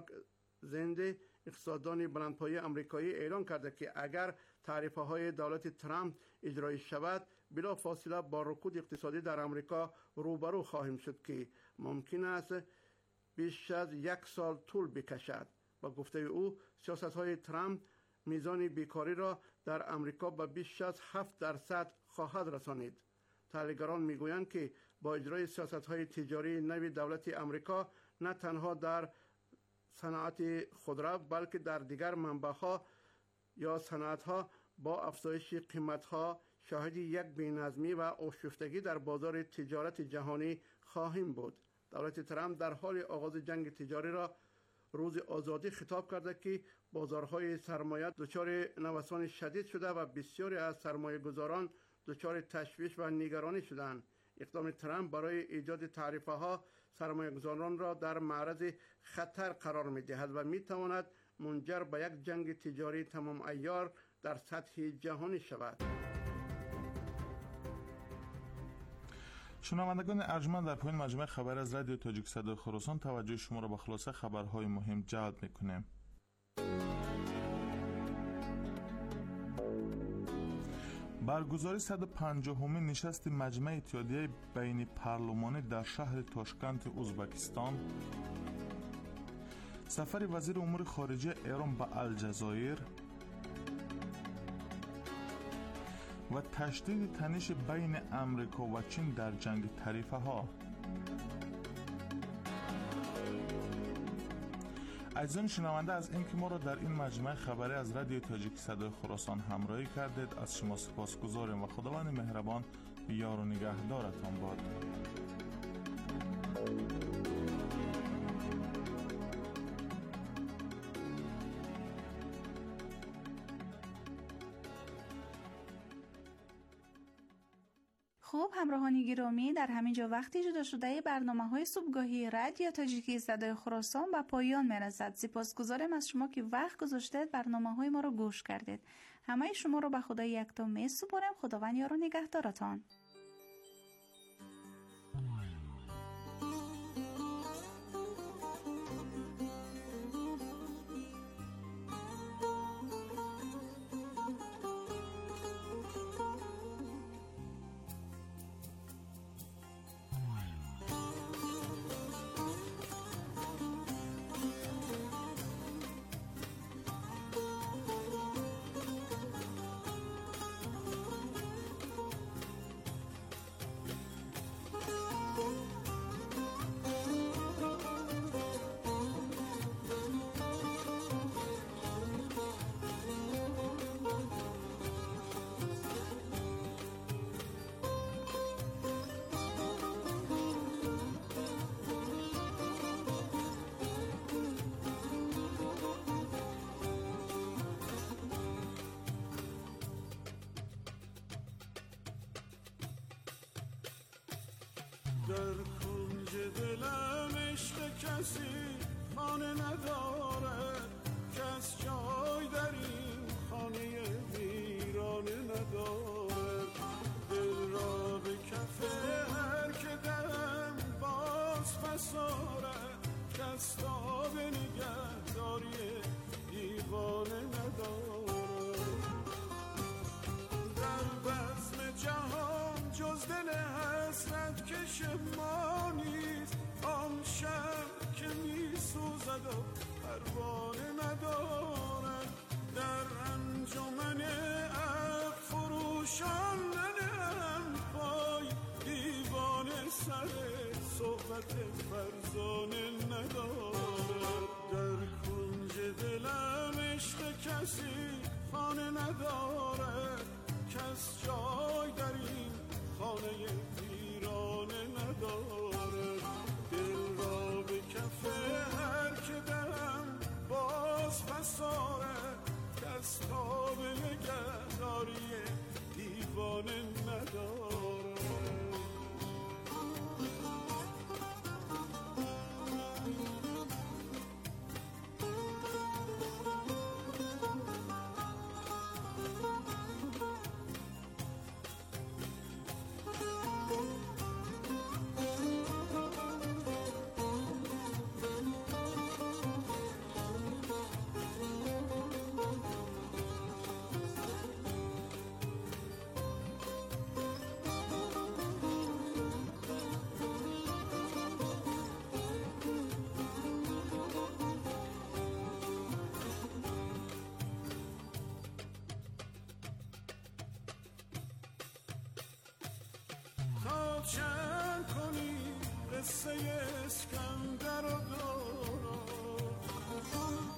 زنده، اقتصاددان بلندپایه آمریکایی، اعلام کرده که اگر تعرفه‌های دولت ترامپ اجرایی شود، بلافاصله با رکود اقتصادی در آمریکا روبرو خواهیم شد که ممکن است بیش از یک سال طول بکشد. با گفته او، سیاست‌های ترامپ میزان بیکاری را در آمریکا به بیش از هفت درصد خواهد رسانید. تحلیلگران میگویند که با اجرای سیاست‌های تجاری نوی دولت آمریکا نه تنها در صنعت خودرو بلکه در دیگر منبع‌ها یا صنعت‌ها با افزایش قیمت‌ها شاهد یک بی‌نظمی و آشفتگی در بازار تجارت جهانی خواهیم بود. دولت ترامپ در حال آغاز جنگ تجاری را روز آزادی خطاب کرده که بازارهای سرمایه دچار نوسان شدید شده و بسیاری از سرمایه‌گذاران دچار تشویش و نگرانی شدند. اقدام ترامپ برای ایجاد تعرفه‌ها سرمایه‌گذاران را در معرض خطر قرار می‌دهد و می‌تواند منجر به یک جنگ تجاری تمام عیار در سطح جهانی شود. شنوندگان ارجمند، در پایین مجموعه خبر از رادیو تاجیک صدای خراسان توجه شما را به خلاصه خبرهای مهم جلب می‌کنیم. برگزاری صد و پنجاهمین نشست مجمع اتحادیه بین پارلمانی در شهر تاشکند ازبکستان، سفر وزیر امور خارجه ایران به الجزایر و تشدید تنش بین امریکا و چین در جنگ تعرفه ها. عزیزان شنونده، از اینکه ما را در این مجمع خبری از رادیو تاجیک صدای خراسان همراهی کردید از شما سپاسگزاریم و خداوند مهربان یار و نگهدارتان باد. خب همراهان گرامی، در همینجا وقتی جدا شده برنامه های صبحگاهی رادیو تاجیکی صدای خراسان به پایان میرسد. سپاسگزارم از شما که وقت گذاشتید برنامه های ما رو گوش کردید. همه شما رو به خدای یکتا میسپارم. خداوند یار و نگهدارتان. در کنج دلم عشق کسی خانه نداره، کس جای در این خانه ویرانه نداره. دل را به کف هر که دم باز فساره، کس تا به نگهداری دیوانه نداره. در بزم جهان جز دل حسرت کش ما نیست، آن شب که می سوزد و پروانه نداره. در انجمن عقل فروشان ننهم پای، دیوانه سر صحبت فرزانه نداره. در کنج دلم عشق کسی خانه نداره، کس جای در این خانه ویرانه نداره. دل را به کف هر که دم باز فساره، کس تا به نگهداری دیوانه نداره. چند کنی قصه اسکندر و دوران،